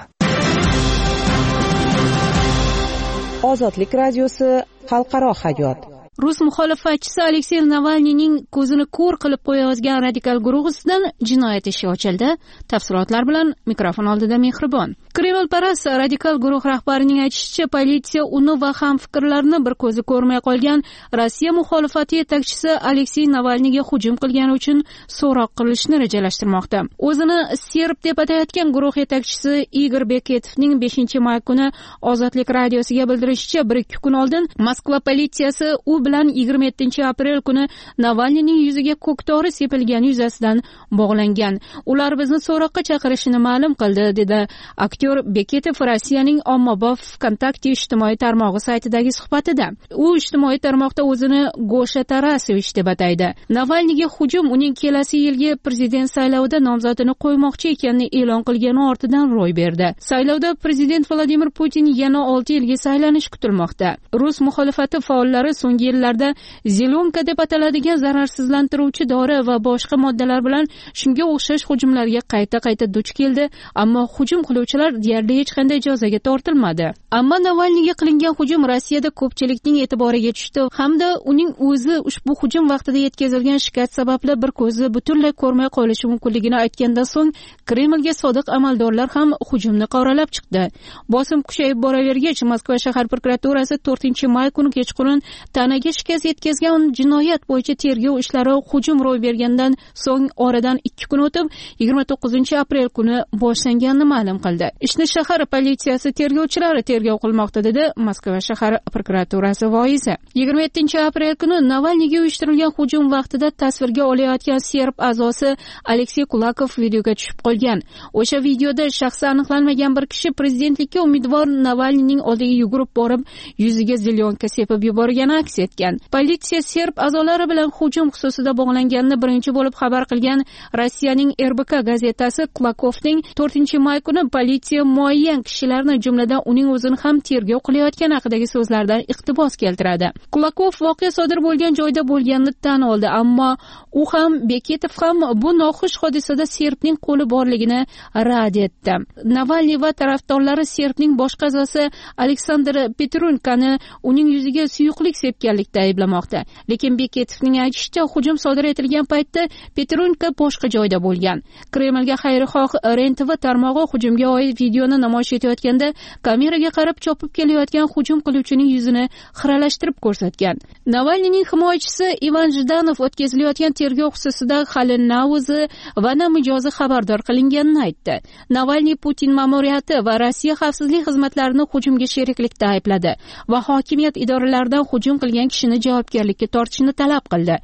Ozodlik radiosi, xalqaro hayot. Rus muxolifatchisi Aleksey Navalniyning ko'zini ko'r qilib qo'yayotgan radikal guruh ustidan jinoyat ishi ochildi. Tafsilotlar bilan mikrofon oldida Mehribon. Kremlparast radikal guruh rahbarining aytishicha, politsiya uni va hamfikrlarini bir ko'zi ko'rmay qolgan Rossiya muxolifati yetakchisi Aleksey Navalniyga hujum qilgani uchun so'roq qilishni rejalashtirmoqda. O'zini serb deb atayotgan guruh yetakchisi Igor Beketovning 5-may kuni Ozodlik radiosiga bildirishicha, 1-2 kun oldin Moskva politsiyasi u bilan 27-aprel kuni Navalniyning yuziga ko'ktori sepilgani yuzasidan bog'langan. Ular bizni so'roqqa chaqirishini ma'lum qildi, dedi aktyor Beketov Rossiyaning ommabop Vkontakte ijtimoiy tarmog'i saytidagi suhbatida. U ijtimoiy tarmoqda o'zini Gosha Tarasevich deb ataydi. Navalniyga hujum uning kelasi yilgi prezident saylovida nomzodini qo'ymoqchi ekanini e'lon qilgani ortidan ro'y berdi. Saylovda prezident Vladimir Putin yana 6 yilga saylanishi kutilmoqda. Rus muxolifati faollari so'nggi yillarda zelonka deb ataladigan zararsizlantiruvchi dori va boshqa moddalar bilan shunga o'xshash hujumlarga qayta duch keldi, ammo hujum qiluvchilar deyarli hech qanday jazoga tortilmadi. Ammo Navalniyga qilingan hujum Rossiyada ko'pchilikning e'tiboriga tushdi hamda uning o'zi ushbu hujum vaqtida yetkazilgan shikast sababli bir ko'zi butunlay ko'rmay qolishi mumkinligini aytgandan so'ng Kremlga sodiq amaldorlar ham hujumni qoralab chiqdi. Bosim kuchayib boravergach, Moskva shahar prokuraturasi 4-may kuni kechqurun tanaga shikast yetkazgan jinoyat bo'yicha tergov ishlari hujum ro'y bergandan so'ng oradan 2 kun o'tib 29-aprel kuni boshlanganini ma'lum qildi. Ishni shahar politsiyasi tergovchilari tergov qilmoqda, dedi Moskva shahar prokuraturasi voizi. 27-aprel kuni Navalniyga uyushtirilgan hujum vaqtida tasvirga olayotgan serb a'zosi Aleksey Kulakov videoga tushib qolgan. O'sha videoda shaxsi aniqlanmagan bir kishi prezidentlikka umidvor Navalniyning oldiga yugurib borib, yuziga zilyonka sepib yuborgani aks etgan. Politsiya serb a'zolari bilan hujum xususida bog'langanini birinchi bo'lib xabar qilgan Rossiyaning RBK gazetasi Kulakovning 4-may kuni politsiya muayyan kishilarni, jumladan uning o'zini ham tergov qilayotgani haqidagi so'zlardan iqtibos keltiradi. Kulakov voqea sodir bo'lgan joyda bo'lganini tan oldi, ammo u ham Beketov ham bu noxush hodisada serbning qo'li borligini rad etdi. Navalniy va tarafdorlari serbning bosh a'zosi Aleksandr Petrunkani uning yuziga suyuqlik sepganlikda ayblamoqda. Lekin Beketovning aytishicha, hujum sodir etilgan paytda Petrunka boshqa joyda bo'lgan. Kremlga xayrixoh REN-TV tarmog'i hujumga oid videoni namoyish etayotganda kameraga qarab chopib kelayotgan hujum qiluvchining yuzini xiralashtirib ko'rsatgan. Navalniyning himoyachisi Ivan Jdanov o'tkazilayotgan tergov xususida hali na o'zi va na mijozi xabardor qilinganini aytdi. Navalniy Putin ma'muriyati va Rossiya xavfsizlik xizmatlarini hujumga sheriklikda aybladi va hokimiyat idoralaridan hujum qilgan kishini javobgarlikka tortishni talab qildi.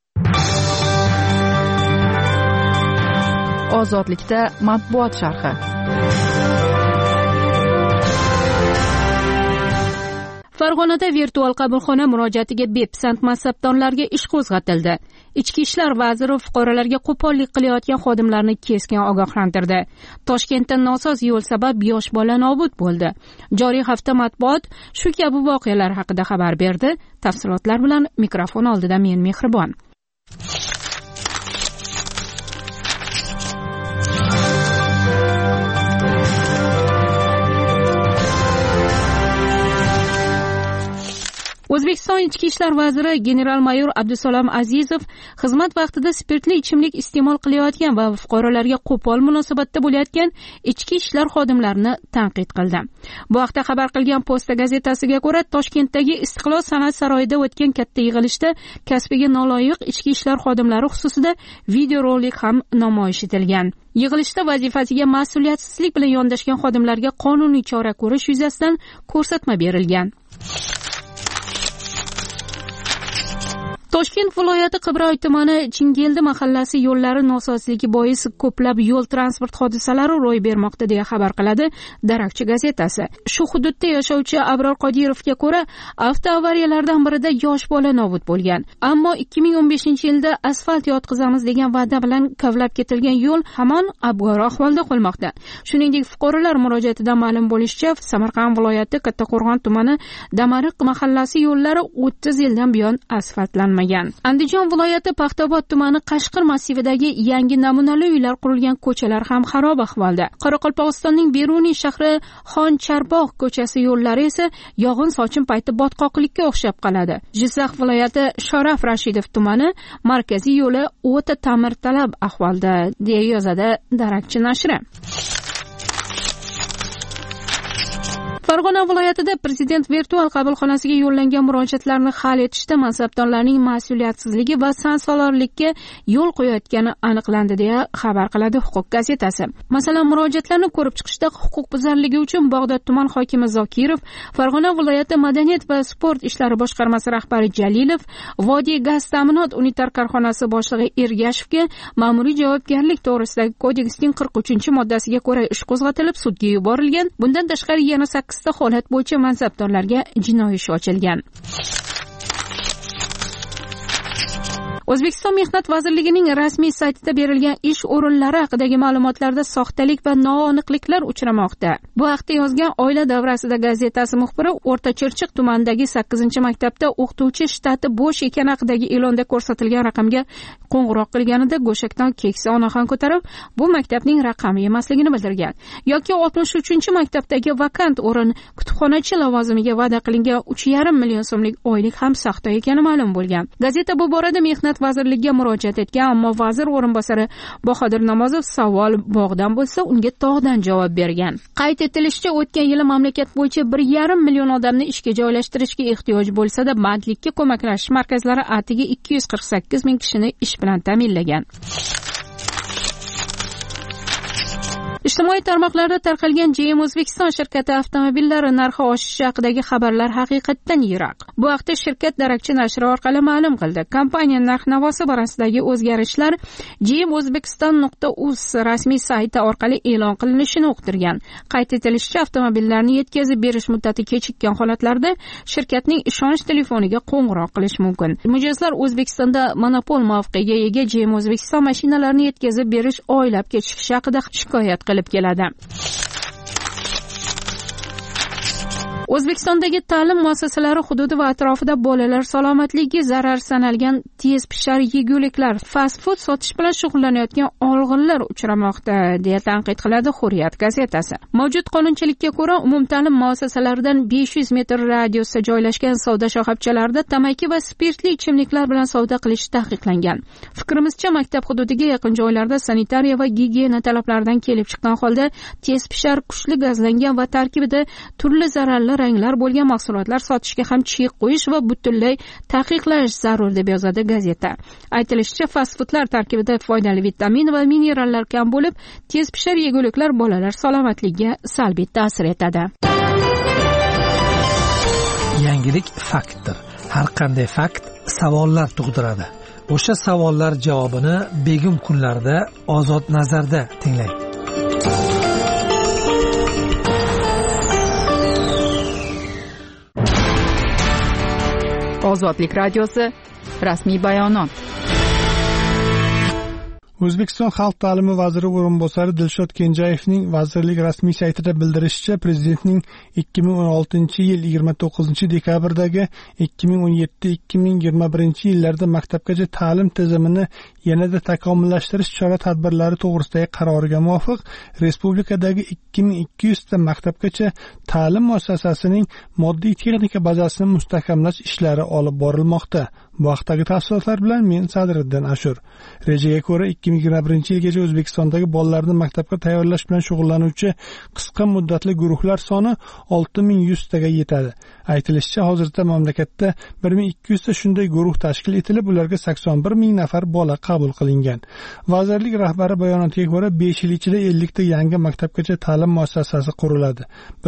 Ozodlikda matbuot sharhi. Farg'onada virtual qabulxona murojaatiga bepisand mansabdorlarga ish qo'zg'atildi. Ichki ishlar vaziri fuqarolarga qo'pollik qilayotgan xodimlarni keskin ogohlantirdi. Toshkentda nosoz yo'l sabab yosh bola nobud bo'ldi. Joriy hafta matbuot shu kabi voqealar haqida xabar berdi. Tafsilotlar bilan mikrofon oldida men Mehribon. O'zbekiston Ichki ishlar vaziri general-mayor Abdusalom Azizov xizmat vaqtida spirtli ichimlik iste'mol qilayotgan va fuqarolarga qo'pol munosabatda bo'layotgan ichki ishlar xodimlarini tanqid qildi. Bu haqda xabar qilgan Posta gazetasiga ko'ra, Toshkentdagi Istiqlol san'at saroyida o'tgan katta yig'ilishda kasbiga noloyiq ichki ishlar xodimlari xususida videorolik ham namoyish etilgan. Yig'ilishda vazifasiga mas'uliyatsizlik bilan yondashgan xodimlarga qonuniy chora ko'rish yuzasidan ko'rsatma berilgan. Toshkent viloyati Qibray tumani Chingeldi mahallasi yo'llari nosozligi bois ko'plab yo'l transport hodisalari ro'y bermoqda deya xabar qiladi Darakchi gazetasi. Shu hududda yashovchi Abror Qodirovga ko'ra, avtoavariyalardan birida yosh bola nobud bo'lgan. Ammo 2015-yilda asfalt yotqizamiz degan va'da bilan kavlab ketilgan yo'l hamon abgor ahvolda qolmoqda. Shuningdek, fuqarolar murojaatidan ma'lum bo'lishicha, Samarqand viloyati Kattaqo'rg'on tumani Damariq mahallasi yo'llari 30 yildan buyon asfaltlanmagan. Andijon viloyati Paxtobod tumani Qashqir massividagi yangi namunali uylar qurilgan ko'chalar ham xarob ahvolda. Qoraqalpog'istonning Beruniy shahri Xon Charbog' ko'chasi yo'llari esa yog'in-sochin payti botqoqlikka o'xshab qoladi. Jizzax viloyati Sharaf Rashidov tumani markaziy yo'li o'ta ta'mirtalab ahvolda, deya yozadi Darakchi nashri. Farg'ona viloyatida prezident virtual qabulxonasiga yo'llangan murojaatlarni hal etishda mansabdorlarning mas'uliyatsizligi va sansalorlikka yo'l qo'yayotgani aniqlandi deya xabar qiladi Huquq gazetasi. Masalan, murojaatlarni ko'rib chiqishda huquqbuzarligi uchun Bag'dod tuman hokimi Zokirov, Farg'ona viloyati madaniyat va sport ishlari boshqarmasi rahbari Jalilov, Vodiy gaz ta'minot unitar korxonasi boshlig'i Ergashevga ma'muriy javobgarlik to'g'risidagi kodeksning 43-moddasiga ko'ra ish qo'zg'atilib sudga yuborilgan. Bundan tashqari yana 8 holat bo'yicha mansabdorlarga jinoiy ish ochilgan. O'zbekiston Mehnat vazirligining rasmiy saytida berilgan ish o'rinlari haqidagi ma'lumotlarda soxtalik va noaniqliklar uchramoqda. Bu haqda yozgan Oila davrasida gazetasi muxbiri O'rta Chirchiq tumanidagi 8-maktabda o'qituvchi shtati bo'sh ekani haqidagi e'londa ko'rsatilgan raqamga qo'ng'iroq qilganida go'shakdan keksa onaxon ko'tarib, bu maktabning raqami emasligini bildirgan. Yoki 63-maktabdagi vakant o'rin kutubxonachi lavozimiga va'da qilingan 3,5 million so'mlik oylik ham soxta ekani ma'lum bo'lgan. Gazeta bu borada Mehnat vazirligiga murojaat etgan, ammo vazir o'rinbosari Bahodir Namozov savol bog'dan bo'lsa, unga tog'dan javob bergan. Qayd etilishicha, o'tgan yili mamlakat bo'yicha 1,5 million odamni ishga joylashtirishga ehtiyoj bo'lsa-da, bandlikka ko'maklashish markazlari atiga 248 ming kishini ish bilan ta'minlagan. Ijtimoiy tarmoqlarda tarqalgan GM O'zbekiston shirkati avtomobillari narxi oshishi haqidagi xabarlar haqiqatdan yiroq. Bu haqda shirkat Darakchi nashri orqali ma'lum qildi. Kompaniya narx-navosi borasidagi o'zgarishlar gmozbekiston.uz rasmiy sayti orqali e'lon qilinishini uqtirgan. Qayd etilishicha, avtomobillarni yetkazib berish muddati kechikkan holatlarda shirkatning ishonch telefoniga qo'ng'iroq qilish mumkin. Mijozlar O'zbekistonda monopol mavqega ega GM O'zbekiston mashinalarini yetkazib berish oylab kechikishi haqida shikoyat qilib keladi. O'zbekistondagi ta'lim muassasalari hududi va atrofida bolalar salomatligiga zarar sanalgan tez pishar yeguliklar, fast food sotish bilan shug'ullanayotgan olg'inlar uchramoqda, deya tanqid qiladi Hurriyat gazetasi. Mavjud qonunchilikka ko'ra, umumta'lim muassasalaridan 500 metr radiusda joylashgan savdo shoxobchalarida tamaki va spirtli ichimliklar bilan savdo qilish taqiqlangan. Fikrimizcha, maktab hududiga yaqin joylarda sanitariya va gigiyena talablaridan kelib chiqqan holda tez pishar, kuchli gazlangan va tarkibida turli zararli ranglar bo'lgan mahsulotlar sotishga ham chek qo'yish va butunlay taqiqlash zarur, deb yozadi gazeta. Aytilishicha, fast foodlar tarkibida foydali vitamin va minerallar kam bo'lib, tez pishar yeguliklar bolalar salomatligiga salbiy ta'sir etadi. Yangilik faktdir. Har qanday fakt savollar tug'diradi. O'sha savollar javobini begim kunlarda Ozod nazarda tinglang. Ozodlik radiosi rasmiy bayonot. O'zbekiston xalq ta'limi vaziri o'rinbosari Dilshod Kenjayevning vazirlik rasmiy saytida bildirishicha, prezidentning 2016-yil 29-dekabrdagi 2017-2021 yillarda maktabgacha ta'lim tizimini yanada takomillashtirish chora-tadbirlari to'g'risidagi qaroriga muvofiq respublikadagi 2200 ta maktabgacha ta'lim muassasasining moddiy-texnika bazasini mustahkamlash ishlari olib borilmoqda. Bu haqdagi tafsilotlar bilan men Sadriddin Ashur. Rejaga ko'ra 2021 yilgacha O'zbekistondagi bolalarni maktabga tayyorlash bilan shug'ullanuvchi qisqa muddatli guruhlar soni 6100 taga yetadi. Aytilishicha, hozirda mamlakatda 1200 ta shunday guruh tashkil etilib, ularga 81 ming nafar bola qabul qilingan. Vazirlik rahbari bayonotiga ko'ra, 5 yil ichida 50 ta yangi maktabgacha ta'lim muassasasi quriladi.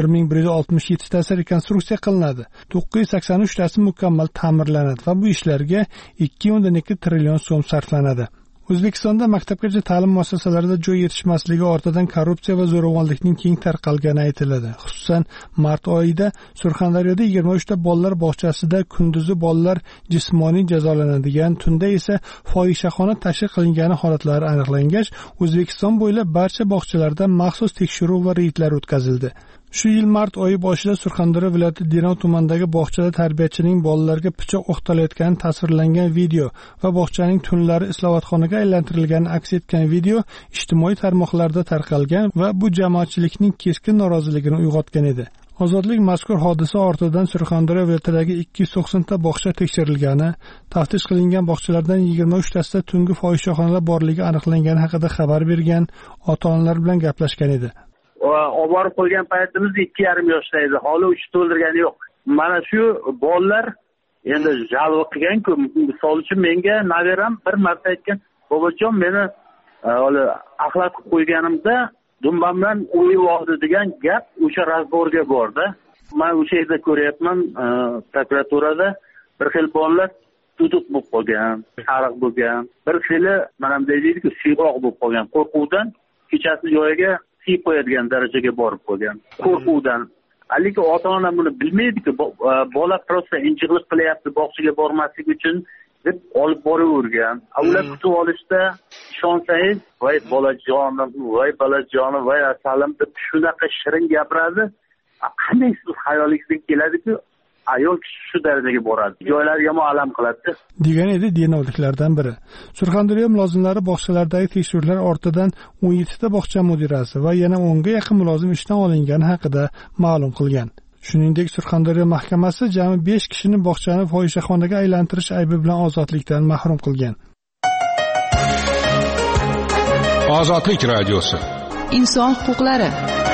1167 tasi rekonstruksiya qilinadi. 983 tasi mukammal ta'mirlanadi va bu ishlarga 2.2 trillion so'm sarflanadi. O'zbekistonda maktabgacha ta'lim muassasalarida joy yetishmasligi ortidan korrupsiya va zo'ravonlikning keng tarqalgani aytiladi. Xususan, mart oyida Surxondaryoda 23 ta bolalar bog'chasida kunduzi bolalar jismoniy jazolanadigan, tunda esa fohishaxona tashkil qilingani holatlari aniqlangach, O'zbekiston bo'ylab barcha bog'chalarda maxsus tekshiruv va reydlar o'tkazildi. Shu yil mart oyi boshida Surxondaryo viloyati Denov tumanidagi bog'chada tarbiyachining bolalarga pichoq o'qtalayotgani tasvirlangan video va bog'chaning tunlari islohotxonaga aylantirilgani aks etgan video ijtimoiy tarmoqlarda tarqalgan va bu jamoatchilikning keskin noroziligini uyg'otgan edi. Ozodlik mazkur hodisa ortidan Surxondaryo viloyatidagi 290 ta bog'cha tekshirilgani, taftish qilingan bog'chalardan 23 tasida tungi fohishaxonalar borligi aniqlangani haqida xabar bergan, ota-onalar bilan gaplashgan edi. Olib borib qo'ygan paytimiz 2,5 yoshda edi. Hali 3 to'ldirgani yo'q. Mana shu bolalar endi jalb qilgan-ku, misol uchun menga naveram bir marta aytgan, "Bobojon, meni axlat qilib qo'yganimda dumbamdan o'yib oldi" degan gap o'sha razborga bordi. Men o'sha yerda ko'ryapman, prokuraturada bir xil bolalar tutuq bo'lib qolgan, sariq bo'lgan, bir xili mana bunday deydi-ku, siyroq bo'lib qolgan, qo'rquvdan kechasi joyiga siyib qo'yadigan darajaga borib qolgan, qo'rquvdan. Lekin ota-ona buni bilmaydi-ku, bola prosta injiqlik qilyapti, bog'chaga bormaslik uchun deb olib boravergan. Ular kutib olishda ishonsangiz, voy bolajonim, voy bolajonim, voy asalim deb shunaqa shirin gapiradi. Qanday siz xayolingizga keladi-ku, ayol kishi shu darajaga boradi. Joylari yomon alam qiladi. degan edi denovliklardan biri. Surxondaryo mulozimlari bog'chalardagi tekshiruvlar ortidan 17 ta bog'cha mudirasi va yana 10 ga yaqin mulozim ishdan olingani haqida ma'lum qilgan. Shuningdek, Surxondaryo mahkamasi jami 5 kishini bog'chani fohishaxonaga aylantirish aybi bilan ozodlikdan mahrum qilgan. Ozodlik radiosi. Inson huquqlari.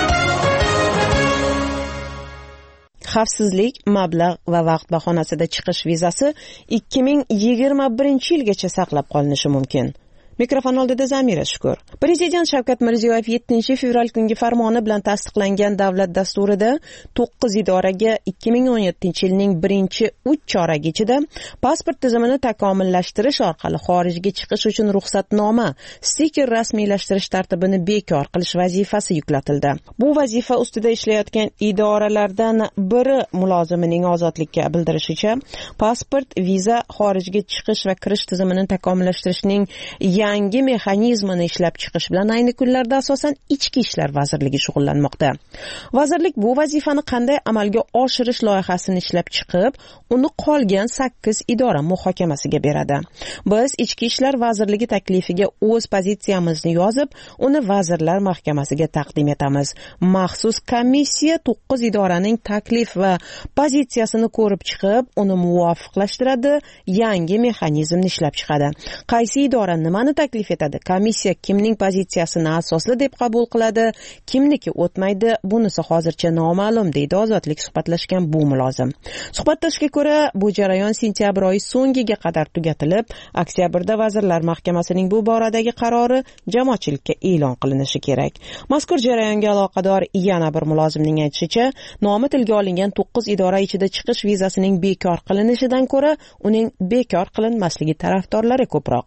Xavfsizlik, mablag' va vaqt bahonasida chiqish vizasi 2021-yilgacha saqlab qolinishi mumkin. Mikrofon oldida Zamira Shukur. Prezident Shavkat Mirziyoyev 7-fevral kungi farmoni bilan tasdiqlangan davlat dasturida 9 idoraga 2017-yilning 1-3 choragi ichida pasport tizimini takomillashtirish orqali xorijga chiqish uchun ruxsatnoma, stiker rasmiylashtirish tartibini bekor qilish vazifasi yuklatildi. Bu vazifa ustida ishlayotgan idoralardan biri mulozimining ozodlikka bildirishicha, pasport, viza, xorijga chiqish va kirish tizimini takomillashtirishning yangi mexanizmini ishlab chiqish bilan ayni kunlarda asosan Ichki ishlar vazirligi shug'ullanmoqda. Vazirlik bu vazifani qanday amalga oshirish loyihasini ishlab chiqib, uni qolgan 8 idora muhokamasiga beradi. Biz Ichki ishlar vazirligi taklifiga o'z pozitsiyamizni yozib, uni vazirlar mahkamasiga taqdim etamiz. Maxsus komissiya 9 idoraning taklif va pozitsiyasini ko'rib chiqib, uni muvofiqlashtiradi, yangi mexanizmni ishlab chiqadi. Qaysi idora nimani taklif etadi? Komissiya kimning pozitsiyasini asosli deb qabul qiladi, kimniki o'tmaydi, bunisi hozircha noma'lum, deydi Ozodlik suhbatlashgan bu mulozim. Suhbatdashga ko'ra, bu jarayon sentyabr oyi so'ngiga qadar tugatilib, oktyabrda Vazirlar Mahkamasining bu boradagi qarori jamoatchilikka e'lon qilinishi kerak. Mazkur jarayonga aloqador yana bir mulozimning aytishicha, nomi tilga olingan 9 idora ichida chiqish vizasining bekor qilinishidan ko'ra, uning bekor qilinmasligi tarafdorlari ko'proq.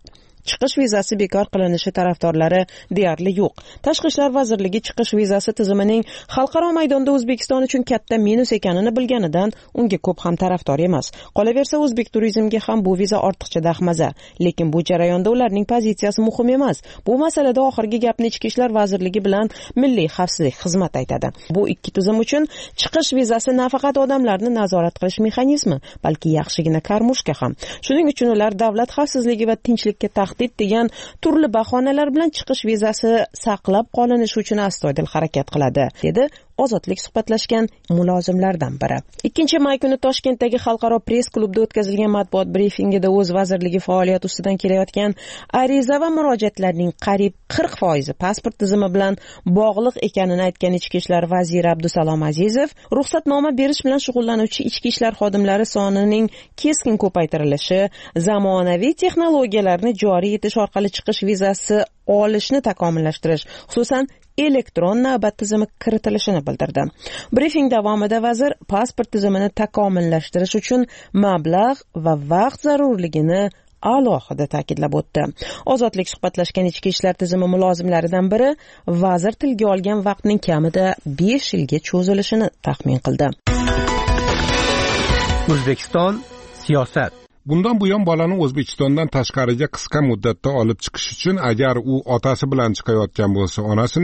chiqish vizasi bekor qilinishi tarafdorlari deyarli yo'q. Tashqi ishlar vazirligi chiqish vizasi tizimining xalqaro maydonda O'zbekiston uchun katta minus ekanini bilganidan unga ko'p ham tarafdor emas. Qolaversa, o'zbek turizmga ham bu viza ortiqcha dahmaza, lekin bu jarayonda ularning pozitsiyasi muhim emas. Bu masalada oxirgi gapni Ichki ishlar vazirligi bilan Milliy xavfsizlik xizmati aytadi. Bu ikki tizim uchun chiqish vizasi nafaqat odamlarni nazorat qilish mexanizmi, balki yaxshigina karmushka ham. Shuning uchun ular davlat xavfsizligi va tinchlikka tahdid degan turli bahonalar bilan chiqish vizasi saqlab qolinishi uchun astoydil harakat qiladi, dedi Ozodlik suhbatlashgan mulozimlardan biri. 2-may kuni Toshkentdagi xalqaro press klubda o'tkazilgan matbuot brifingida o'z vazirligi faoliyati ustidan kelayotgan ariza va murojaatlarning qariyb 40% pasport tizimi bilan bog'liq ekanini aytgan Ichki ishlar vaziri Abdusalom Azizov, ruxsatnoma berish bilan shug'ullanuvchi ichki ishlar xodimlari sonining keskin ko'paytirilishi, zamonaviy texnologiyalarni joriy etish orqali chiqish vizasi olishni takomillashtirish, xususan elektron navbat tizimi kiritilishini bildirdi. Brifing davomida vazir pasport tizimini takomillashtirish uchun mablag' va vaqt zarurligini alohida ta'kidlab o'tdi. Ozodlik suhbatlashgan ichki ishlar tizimi mulozimlaridan biri vazir tilga olgan vaqtning kamida 5 yilga cho'zilishini taxmin qildi. O'zbekiston siyosat. Bundan buyon bolani O'zbekistondan tashqariga qisqa muddatda olib chiqish uchun agar u otasi bilan chiqayotgan bo'lsa,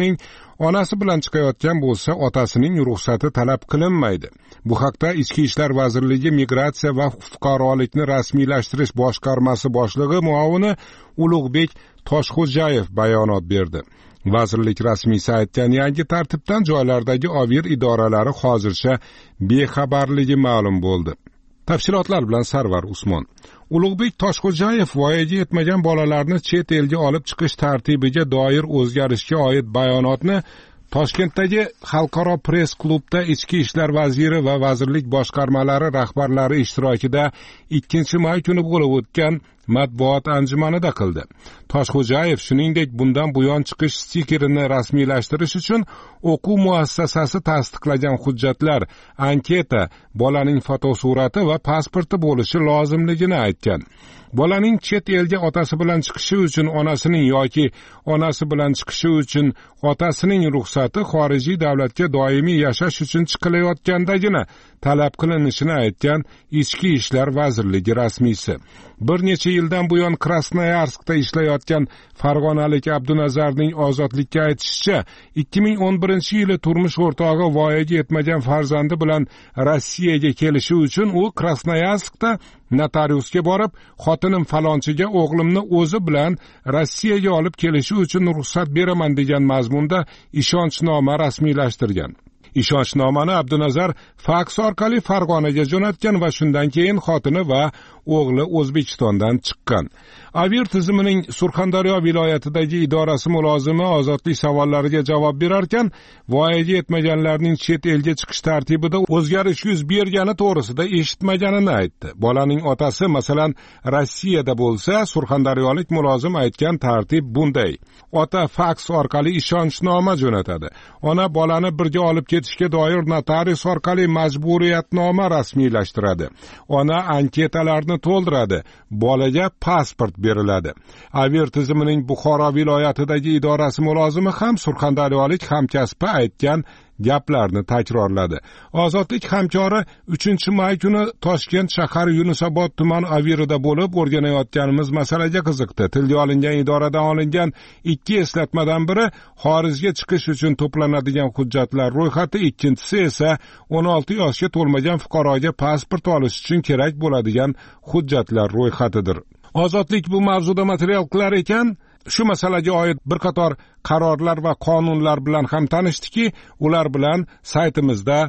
onasi bilan chiqayotgan bo'lsa, otasining ruxsati talab qilinmaydi. Bu haqda Ichki ishlar vazirligi Migratsiya va fuqarolikni rasmiylashtirish boshqarmasi boshlig'i muavini Ulug'bek Toshxo'jayev bayonot berdi. Vazirlik rasmiysi aytgan yangi tartibdan joylardagi ovir idoralari hozircha bexabarligi ma'lum bo'ldi. Tafsilotlar bilan Sarvar Usmon. Ulug'bek Toshxo'jayev voyaga yetmagan bolalarni chet elga olib chiqish tartibiga doir o'zgarishga oid bayonotni Toshkentdagi xalqaro press klubda Ichki ishlar vaziri va vazirlik boshqarmalari rahbarlari ishtirokida 2-may kuni bo'lib o'tgan matbuot anjumanida qildi. Toshxo'jayev shuningdek bundan buyon chiqish stikerini rasmiylashtirish uchun o'quv muassasasi tasdiqlagan hujjatlar, anketa, bolaning fotosurati va pasporti bo'lishi lozimligini aytgan. Bolaning chet elga otasi bilan chiqishi uchun onasining yoki onasi bilan chiqishi uchun otasining ruxsati xorijiy davlatga doimiy yashash uchun chiqilayotgandagina talab qilinishini aytgan Ichki ishlar vazirligi rasmiysi. Bir necha yildan buyon Krasnoyarskda ishlayotgan farg'onalik Abdunazarning Ozodlikka aytishicha, 2011-yili turmush o'rtog'i voyaga yetmagan farzandi bilan Rossiyaga kelishi uchun u Krasnoyarskda notariusga borib, xotinim falonchiga o'g'limni o'zi bilan Rossiyaga olib kelishi uchun ruxsat beraman degan mazmunda ishonchnoma rasmiylashtirgan. Ishonchnomani Abdunazar faks orqali Farg'onaga jo'natgan va shundan keyin xotini va o'g'li O'zbekistondan chiqqan. Avir tizimining Surxondaryo viloyatidagi idorasi mulozimi ozodlik savollariga javob berarkan, voyaga yetmaganlarning chet elga chiqish tartibida o'zgarish yuz bergani to'g'risida eshitmaganini aytdi. Bolaning otasi, masalan, Rossiyada bo'lsa, surxondaryolik mulozim aytgan tartib bunday: ota faks orqali ishonchnoma jo'natadi. Ona bolani birga olib ketishga doir notarius orqali majburiyatnoma rasmiylashtiradi. Ona anketalarni to'ldiradi. Bolaga pasport beriladi. Avir tizimining Buxoro viloyatidagi idorasi mulozimi ham surxondaryolik hamkasbi aytgan gaplarni takrorladi. Ozodlik hamkori 3-may kuni Toshkent shahar Yunusobod tuman avirida bo'lib o'rganayotganimiz masalaga qiziqdi. Tilga olingan idoradan olingan 2 eslatmadan biri xorijga chiqish uchun to'planadigan hujjatlar ro'yxati, ikkinchisi esa 16 yoshga to'lmagan fuqaroga pasport olish uchun kerak bo'ladigan hujjatlar ro'yxatidir. Ozodlik bu mavzuda material qilar ekan, shu masalaga oid bir qator qarorlar va qonunlar bilan ham tanishdiki, ular bilan saytimizda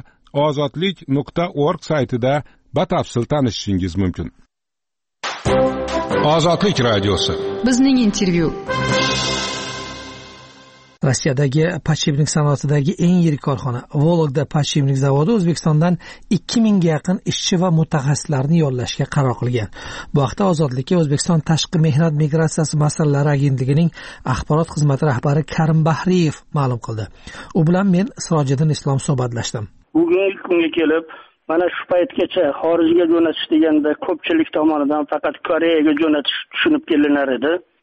ozodlik.org saytida batafsil tanishishingiz mumkin. Ozodlik radiosi. Bizning intervyu. Rossiyadagi podshipnik sanoatidagi eng yirik korxona Vologda podshipnik zavodi O'zbekistondan 2000 ga yaqin ishchi va mutaxassislarni yollashga qaror qilgan. Bu haqda Ozodlikka O'zbekiston Tashqi mehnat migratsiyasi masalalari agentligining axborot xizmati rahbari Karim Bahriyev ma'lum qildi. U bilan men Sirojiddin Islom suhbatlashdim. Bugungi kunga kelib mana shu paytgacha xorijga jo'natish deganda ko'pchilik tomonidan faqat Koreyaga jo'natish tushunib kelinar edi.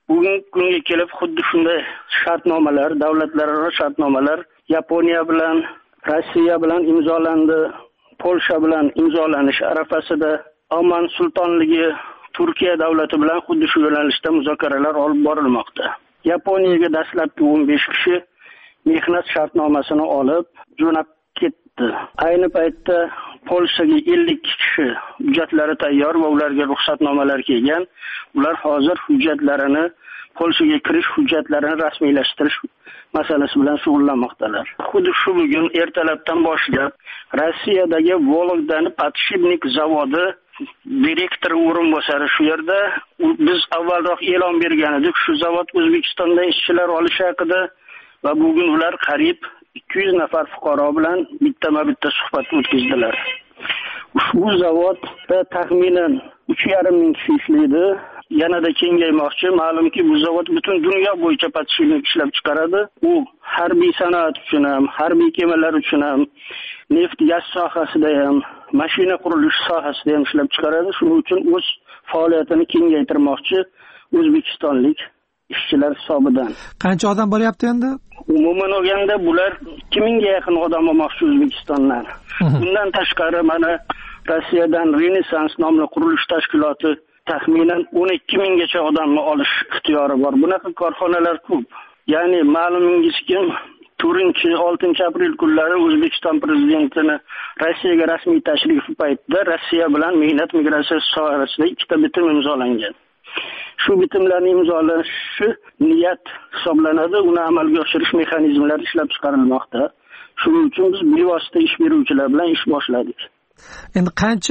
bugungi kunga kelib xuddi shunday shartnomalar, davlatlararo shartnomalar Yaponiya bilan, Rossiya bilan imzolandi, Polsha bilan imzolanish arafasida, Oman sultonligi Turkiya davlati bilan xuddi shu yo'nalishda muzokaralar olib borilmoqda. Yaponiyaga dastlabki 15 kishi mehnat shartnomasini olib jo'nab ketdi. Ayni paytda Polshaga 50 kishi hujjatlari tayyor va ularga ruxsatnomalar kelgan. Ular hozir hujjatlarini, Polshaga kirish hujjatlarini rasmiylashtirish masalasi bilan shug'ullanmoqdalar. Xuddi shu bugun ertalabdan boshlab Rossiyadagi Vologdani Podshipnik zavodi direktor o'rinbosari shu yerda biz avvalroq e'lon bergan edik, shu zavod O'zbekistonda ishchilar olish haqida va bugun ular qariyb 200 nafar fuqaro bilan bittama-bitta suhbat o'tkazdilar. Ushbu zavodda taxminan 3,5 ming kishi ishlaydi. Yanada kengaymoqchi. Ma'lumki, bu zavod butun dunyo bo'yicha podshipnik ishlab chiqaradi. U harbiy sanoat uchun ham, harbiy kemalar uchun ham, neft gaz sohasida ham, mashina qurilish sohasida ham ishlab chiqaradi. Shuning uchun o'z faoliyatini kengaytirmoqchi o'zbekistonlik ishchilar hisobidan. Qancha odam bo'lyapti endi? Umuman olganda bular 2000 ga yaqin odam olmoqchi O'zbekistondan. Bundan tashqari mana Rossiyadan Renesans nomli qurilish tashkiloti taxminan 12 minggacha odamni olish ixtiyori bor. Bunaqa korxonalar ko'p. Ya'ni ma'lumingizki, 4-6 aprel kunlari O'zbekiston prezidentini Rossiyaga rasmiy tashrifi paytida Rossiya bilan mehnat migratsiyasi sohasida 2 bitim imzolangan. Shu bitimlarning imzolanishi niyat hisoblanadi, uni amalga oshirish mexanizmlari ishlab chiqarilmoqda. Shuning uchun biz bevosita ish beruvchilar bilan ish boshladik. Endi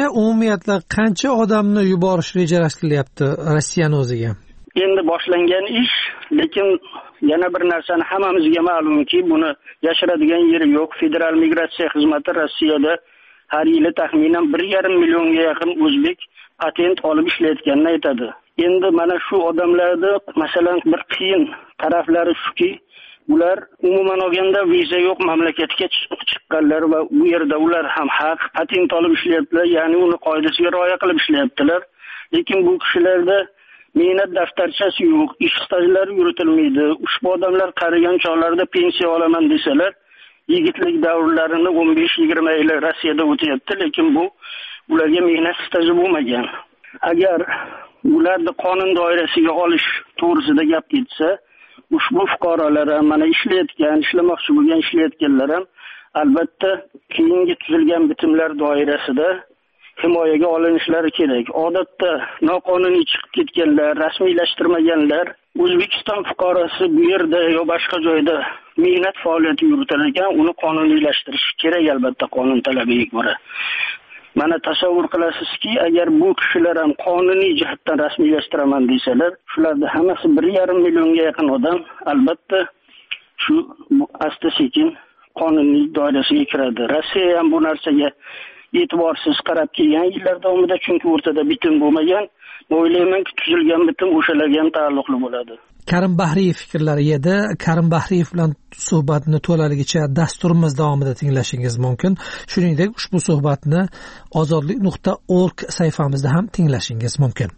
qancha odamni yuborish rejalashtiryapti Rossiyaning o'ziga? Endi boshlangan ish, lekin yana bir narsani hammamizga ma'lumki, buni yashiradigan yeri yo'q. Federal migratsiya xizmati Rossiyada har yili taxminan 1,5 millionga yaqin o'zbek patent olib ishlayotganini aytadi. Endi mana shu odamlarda masalan bir qiyin taraflari shuki, ular umuman olganda viza yo'q mamlakatga chiqqanlar va bu yerda ular ham haq patent olib ishlayaptilar, ya'ni uni qoidasiga rioya qilib ishlayaptilar. Lekin bu kishilarda mehnat daftarchasi yo'q, ish stajlari yuritilmaydi. Ushbu odamlar qarigan chog'larida pensiya olaman desalar, yigitlik davrlarini 15-20 yil Rossiyada o'tyapti, lekin bu ularga mehnat staji bo'lmagan. Agar ularni qonun doirasiga olish to'g'risida gap ketsa, ushbu fuqarolar ham mana ishlamoqchi bo'lgan ishlayotganlar ham albatta keyingi tuzilgan bitimlar doirasida himoyaga olinishlari kerak. Odatda noqonuniy chiqib ketganlar, rasmiylashtirmaganlar, O'zbekiston fuqarosi bu yerda yo boshqa joyda mehnat faoliyati yuritar ekan, uni qonuniylashtirish kerak albatta qonun talabiga ko'ra. Mana tasavvur qilasizki, agar bu kishilar ham qonuniy jihatdan rasmiylashtiraman desalar, shularda hammasi 1,5 millionga yaqin odam albatta shu asta-sekin qonuniy doirasiga kiradi. Rossiya ham bu narsaga e'tiborsiz qarab kelgan yillar davomida, chunki o'rtada bitim bo'lmagan. O'ylaymanki, tuzilgan bitim o'shalarga ham taalluqli bo'ladi. Karim Bahriyev fikrlari edi. Karim Bahriyev bilan suhbatni to'laligicha dasturimiz davomida tinglashingiz mumkin. Shuningdek, ushbu suhbatni ozodlik.org sayfamizda ham tinglashingiz mumkin.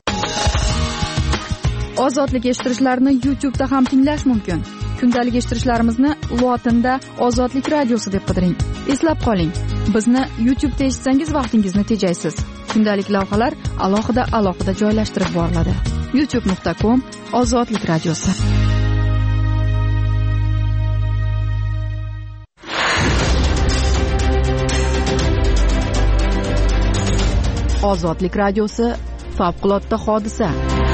Ozodlik eshittirishlarni YouTube'da ham tinglash mumkin. Kundalik eshittirishlarimizni lotinda Ozodlik radiosi deb qidiring. Eslab qoling, bizni YouTube'da eshitsangiz vaqtingizni tejaysiz. Kundalik lavhalar alohida joylashtirib boriladi. youtube.com Ozodlik radiosi. Ozodlik radiosi favqulodda hodisa.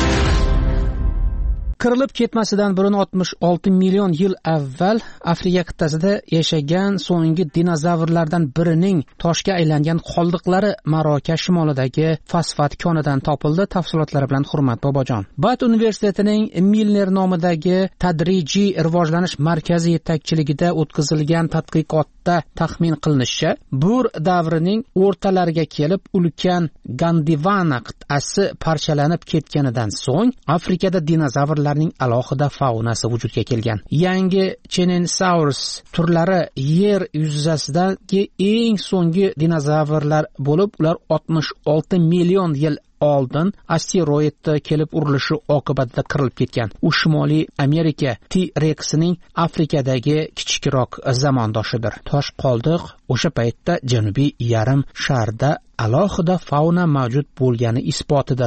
Qirilib ketmasidan burun 66 million yil avval Afrika qit'asida yashagan so'nggi dinozavrlardan birining toshga aylangan qoldiqlari Marokash shimolidagi fosfat konidan topildi. Tafsilotlari bilan Hurmat Bobojon. Bat universitetining Milner nomidagi tadrijiy rivojlanish markazi yetakchiligida o'tkazilgan tadqiqotda taxmin qilinishicha, Bur davrining o'rtalariga kelib ulkan Gondwana qit'asi parchalanib ketganidan so'ng Afrikada dinozavrlarning alohida faunasi vujudga kelgan. Yangi Chenensaurus turlari yer yuzasidagi eng so'nggi dinozavrlar bo'lib, ular 66 million yil oldin asteroidni kelib urilishi oqibatida qirilib ketgan. U Shimoliy Amerika T-Rexining Afrikadagi kichikroq zamondoshidir. Tosh qoldiq o'sha paytda Janubiy yarim sharda alohida fauna mavjud bo'lgani isbotidir.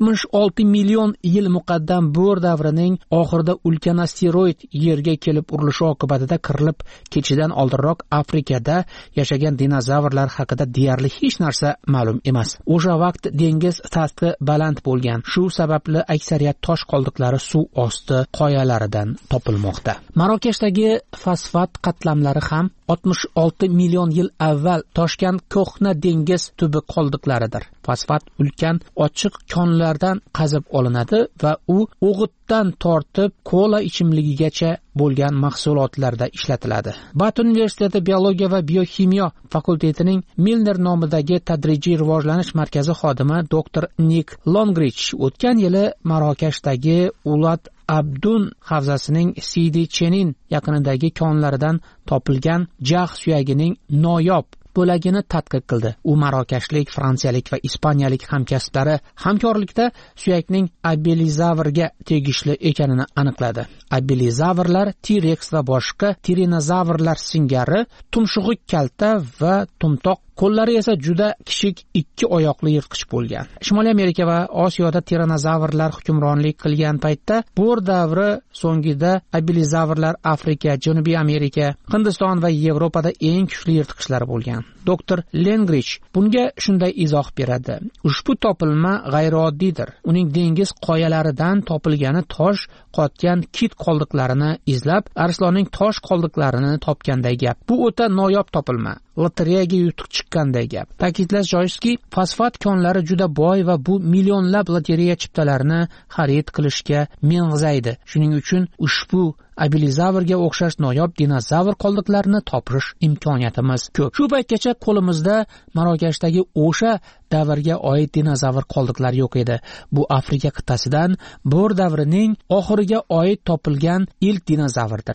66 million yil muqaddam bo'r davrining oxirida ulkan asteroid yerga kelib urilishi oqibatida qirilib ketishidan oldinroq Afrikada yashagan dinozavrlar haqida deyarli hech narsa ma'lum emas. O'sha vaqt dengiz sathi baland bo'lgan. Shu sababli aksariyat tosh qoldiqlari suv osti qoyalaridan topilmoqda. Marokashdagi fosfat qatlamlari ham 66 million yil avval toshgan ko'hna dengiz tubi qoldiqlaridir. Fosfat ulkan ochiq konlardan qazib olinadi va u o'g'itdan tortib kola ichimligigacha bo'lgan mahsulotlarda ishlatiladi. Bat universiteti biologiya va biokimiya fakultetining Milner nomidagi tadrijiy rivojlanish markazi xodimi dr. Nick Longrich o'tgan yili Marokashdagi Ulat Abdun havzasining Sidi Chenin yaqinidagi konlaridan topilgan jag' suyagining noyob bo'lagini tadqiq qildi. U marokashlik, fransiyalik va ispaniyalik hamkasblari hamkorlikda suyakning abelizavrga tegishli ekanini aniqladi. Abelizavrlar T-Rex va boshqa tirinozavrlar singari tumshug'i kalta va tumtoq, qo'llari esa juda kichik ikki oyoqli yirtqich bo'lgan. Shimoliy Amerika va Osiyoda tirinozavrlar hukmronlik qilgan paytda bo'r davri so'ngida abelizavrlar Afrika, Janubiy Amerika, Hindiston va Yevropada eng kuchli yirtqichlar bo'lgan. Dr. Lengrich bunga shunday izoh beradi. Ushbu topilma g'ayrioddidir. Uning dengiz qoyalaridan topilgani tosh qotgan kit qoldiqlarini izlab, arslonning tosh qoldiqlarini topganday gap. Bu o'ta noyob topilma. Lotereyaga yutuq chiqqanday gap. Ta'kidlash joizki, fosfat konlari juda boy va bu millionlab lotereya chiptalarini xarid qilishga meng'izaydi. Shuning uchun ushbu abelizavrga o'xshash noyob dinozavr qoldiqlarini topish imkoniyatimiz ko'p. Shu paytgacha qo'limizda Marokashdagi o'sha davrga oid dinozavr qoldiqlari yo'q edi. Bu Afrika qit'asidan bo'r davrining oxiriga oid topilgan ilk dinozavrdir.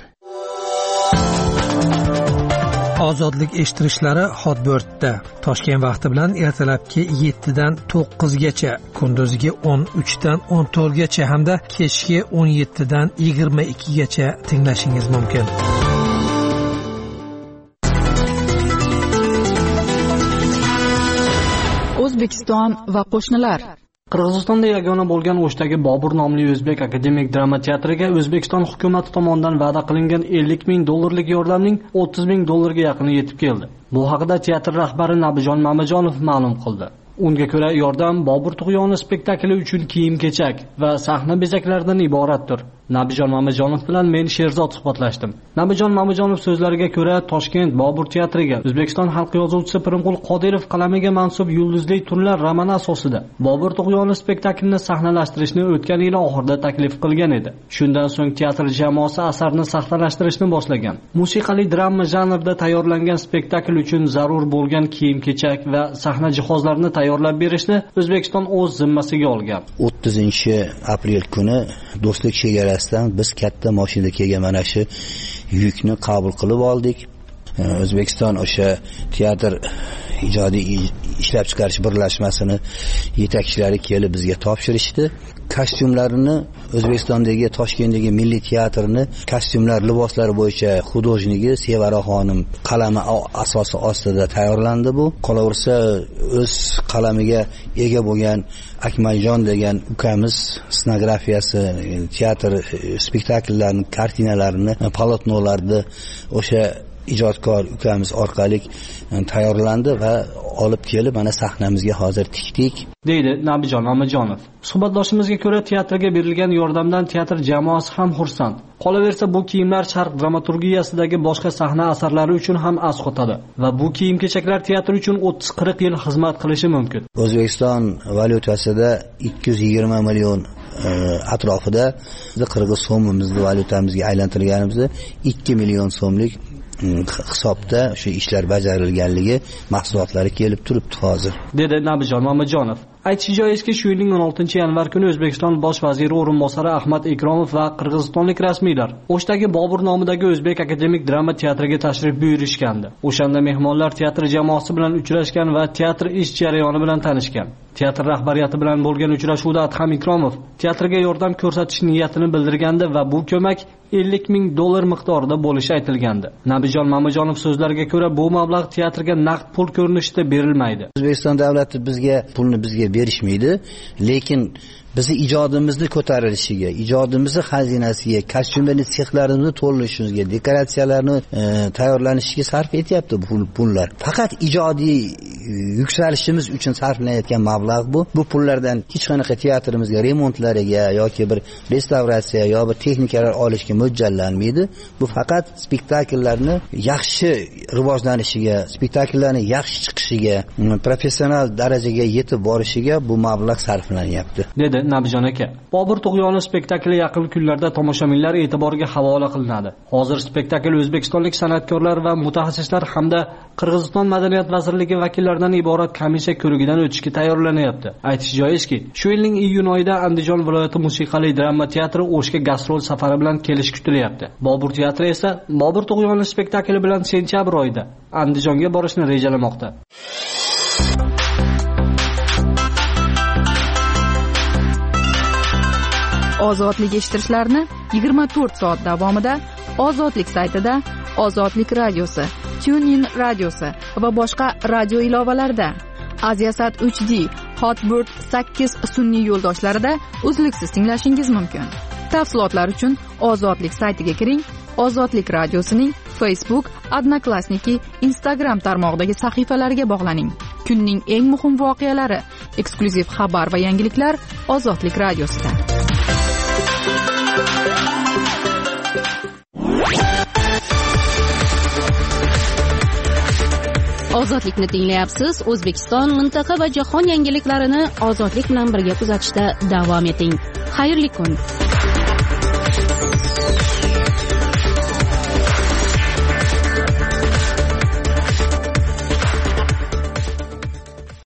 Ozodlik eshittirishlari Hotbirdda Toshkent vaqti bilan ertalabki 7 dan 9 gacha, kunduzgi 13 dan 14 gacha hamda kechki 17 dan 22 gacha tinglashingiz mumkin. O'zbekiston va qo'shnilar. Qirg'izistonda yagona bo'lgan O'shdagi Bobur nomli o'zbek akademik drama teatriga O'zbekiston hukumati tomonidan va'da qilingan $50,000 yordamning $30,000 yaqini yetib keldi. Bu haqida teatr rahbari Nabijon Mamajonov ma'lum qildi. Unga ko'ra yordam Bobur tug'yoni spektakli uchun kiyim-kechak va sahna bezaklaridan iboratdir. Nabijon Mamajonov bilan men Sherzod suhbatlashdim. Nabijon Mamajonov so'zlariga ko'ra, Toshkent Bobur teatriga O'zbekiston xalq yozuvchisi Pirimqul Qodirov qalamiga mansub Yulduzli tunlar romani asosida Bobur tug'yoni spektaklini sahnalashtirishni o'tgan yil oxirida taklif qilgan edi. Shundan so'ng teatr jamoasi asarni sahnalashtirishni boshlagan. Musiqali drama janrida tayyorlangan spektakl uchun zarur bo'lgan kiyim-kechak va sahna jihozlarini tayyorlab berishni O'zbekiston o'z zimmasiga olgan. 30-aprel kuni Do'stlik chegarasidan biz katta mashinada kelgan mana shu yukni qabul qilib oldik. O'zbekiston o'sha teatr ijodiy ishlab chiqarish birlashmasini yetakchilari kelib bizga topshirishdi. Kostyumlarini O'zbekistondagi Toshkentdagi Milliy teatrni kostyumlar, liboslar bo'yicha xudojnigi Sevara xonim qalami asosi ostida tayyorlandi bu. Qolaversa o'z qalamiga ega bo'lgan Akmaljon degan ukamiz ssenografiyasi, teatr spektakllarini, kartinalarini, polotnolarni o'sha ijodkor ukamiz orqali tayyorlandi va olib kelib mana sahnamizga hozir tikdik, deydi Nabijon Mamajonov. Suhbatdoshimizga ko'ra, teatrga berilgan yordamdan teatr jamoasi ham xursand. Qolaversa bu kiyimlar sharq dramaturgiyasidagi boshqa sahna asarlari uchun ham asqotadi va bu kiyim-kechaklar teatr uchun 30-40 yil xizmat qilishi mumkin. O'zbekiston valyutasida 220 million atrofida qirg'iz so'mimizni valyutamizga aylantirganimizda 2 million so'mlik hisobda shu ishlar bajarilganligi mahsulotlari kelib turibdi hozir, dedi Nabijon Mamajonov. Aytish joizki, shu yilning 16-yanvar kuni O'zbekiston bosh vaziri o'rinbosari Ahmad Ikromov va qirg'izistonlik rasmiylar O'shdagi Bobur nomidagi o'zbek akademik drama teatriga tashrif buyurishgandi. O'shanda mehmonlar teatr jamoasi bilan uchrashgan va teatr ish jarayoni bilan tanishgan. Teatr rahbariyati bilan bo'lgan uchrashuvda Adham Ikromov teatrga yordam ko'rsatish niyatini bildirgandi va bu ko'mak $50,000 miqdorida bo'lishi aytilgandi. Nabijon Mamajonov so'zlariga ko'ra, bu mablag' teatrga naqd pul ko'rinishida berilmaydi. O'zbekiston davlati pulni bizga berishmaydi, lekin bizni ijodimizni ko'tarilishiga, ijodimizni xazinasiga, kostyumlarni, sexlarimizni to'ldirishimizga, dekoratsiyalarni tayyorlanishiga sarf etyapti bu pullar. Faqat ijodiy yuksalishimiz uchun sarflanayotgan mablag' bu. Bu pullardan hech qanaqa teatrimizga remontlariga yoki bir restavratsiya yoki bir texnikalar olishga mo'ljallanmaydi. Bu faqat spektakllarni yaxshi rivojlanishiga, spektakllarni yaxshi chiqishiga, professional darajaga yetib borishiga bu mablag' sarflanyapti, dedi Nabijon aka. Bobur tug'yoni spektakli yaqin kunlarda tomoshabinlar e'tiboriga havola qilinadi. Hozir spektakl o'zbekistonlik san'atkorlar va mutaxassislar hamda Qirg'iziston madaniyat vazirligi vakillaridan iborat komissiya ko'rigidan o'tishga tayyorlanyapti. Aytish joizki, shu yilning iyun oyida Andijon viloyati musiqali drama teatri O'shga gastrol safari bilan kelish kutilyapti. Bobur teatri esa Bobur tug'yoni spektakli bilan sentyabr oyida Andijonga borishni rejalamoqda. Ozodlik eshittirishlarni 24 soat davomida Ozodlik saytida, Ozodlik radiosi, TuneIn radiosi va boshqa radio ilovalarda, Aziasat 3D, Hotbird 8 sun'iy yo'ldoshlarida uzluksiz tinglashingiz mumkin. Tafsilotlar uchun Ozodlik saytiga kiring. Ozodlik radiosining Facebook, Odnoklassniki, Instagram tarmog'idagi sahifalariga bog'laning. Kunning eng muhim voqealari, eksklyuziv xabar va yangiliklar Ozodlik radiosida. Ozodlikni tinglayapsiz. O'zbekiston, mintaqa va jahon yangiliklarini Ozodlik bilan birga kuzatishda davom eting. Xayrli kun.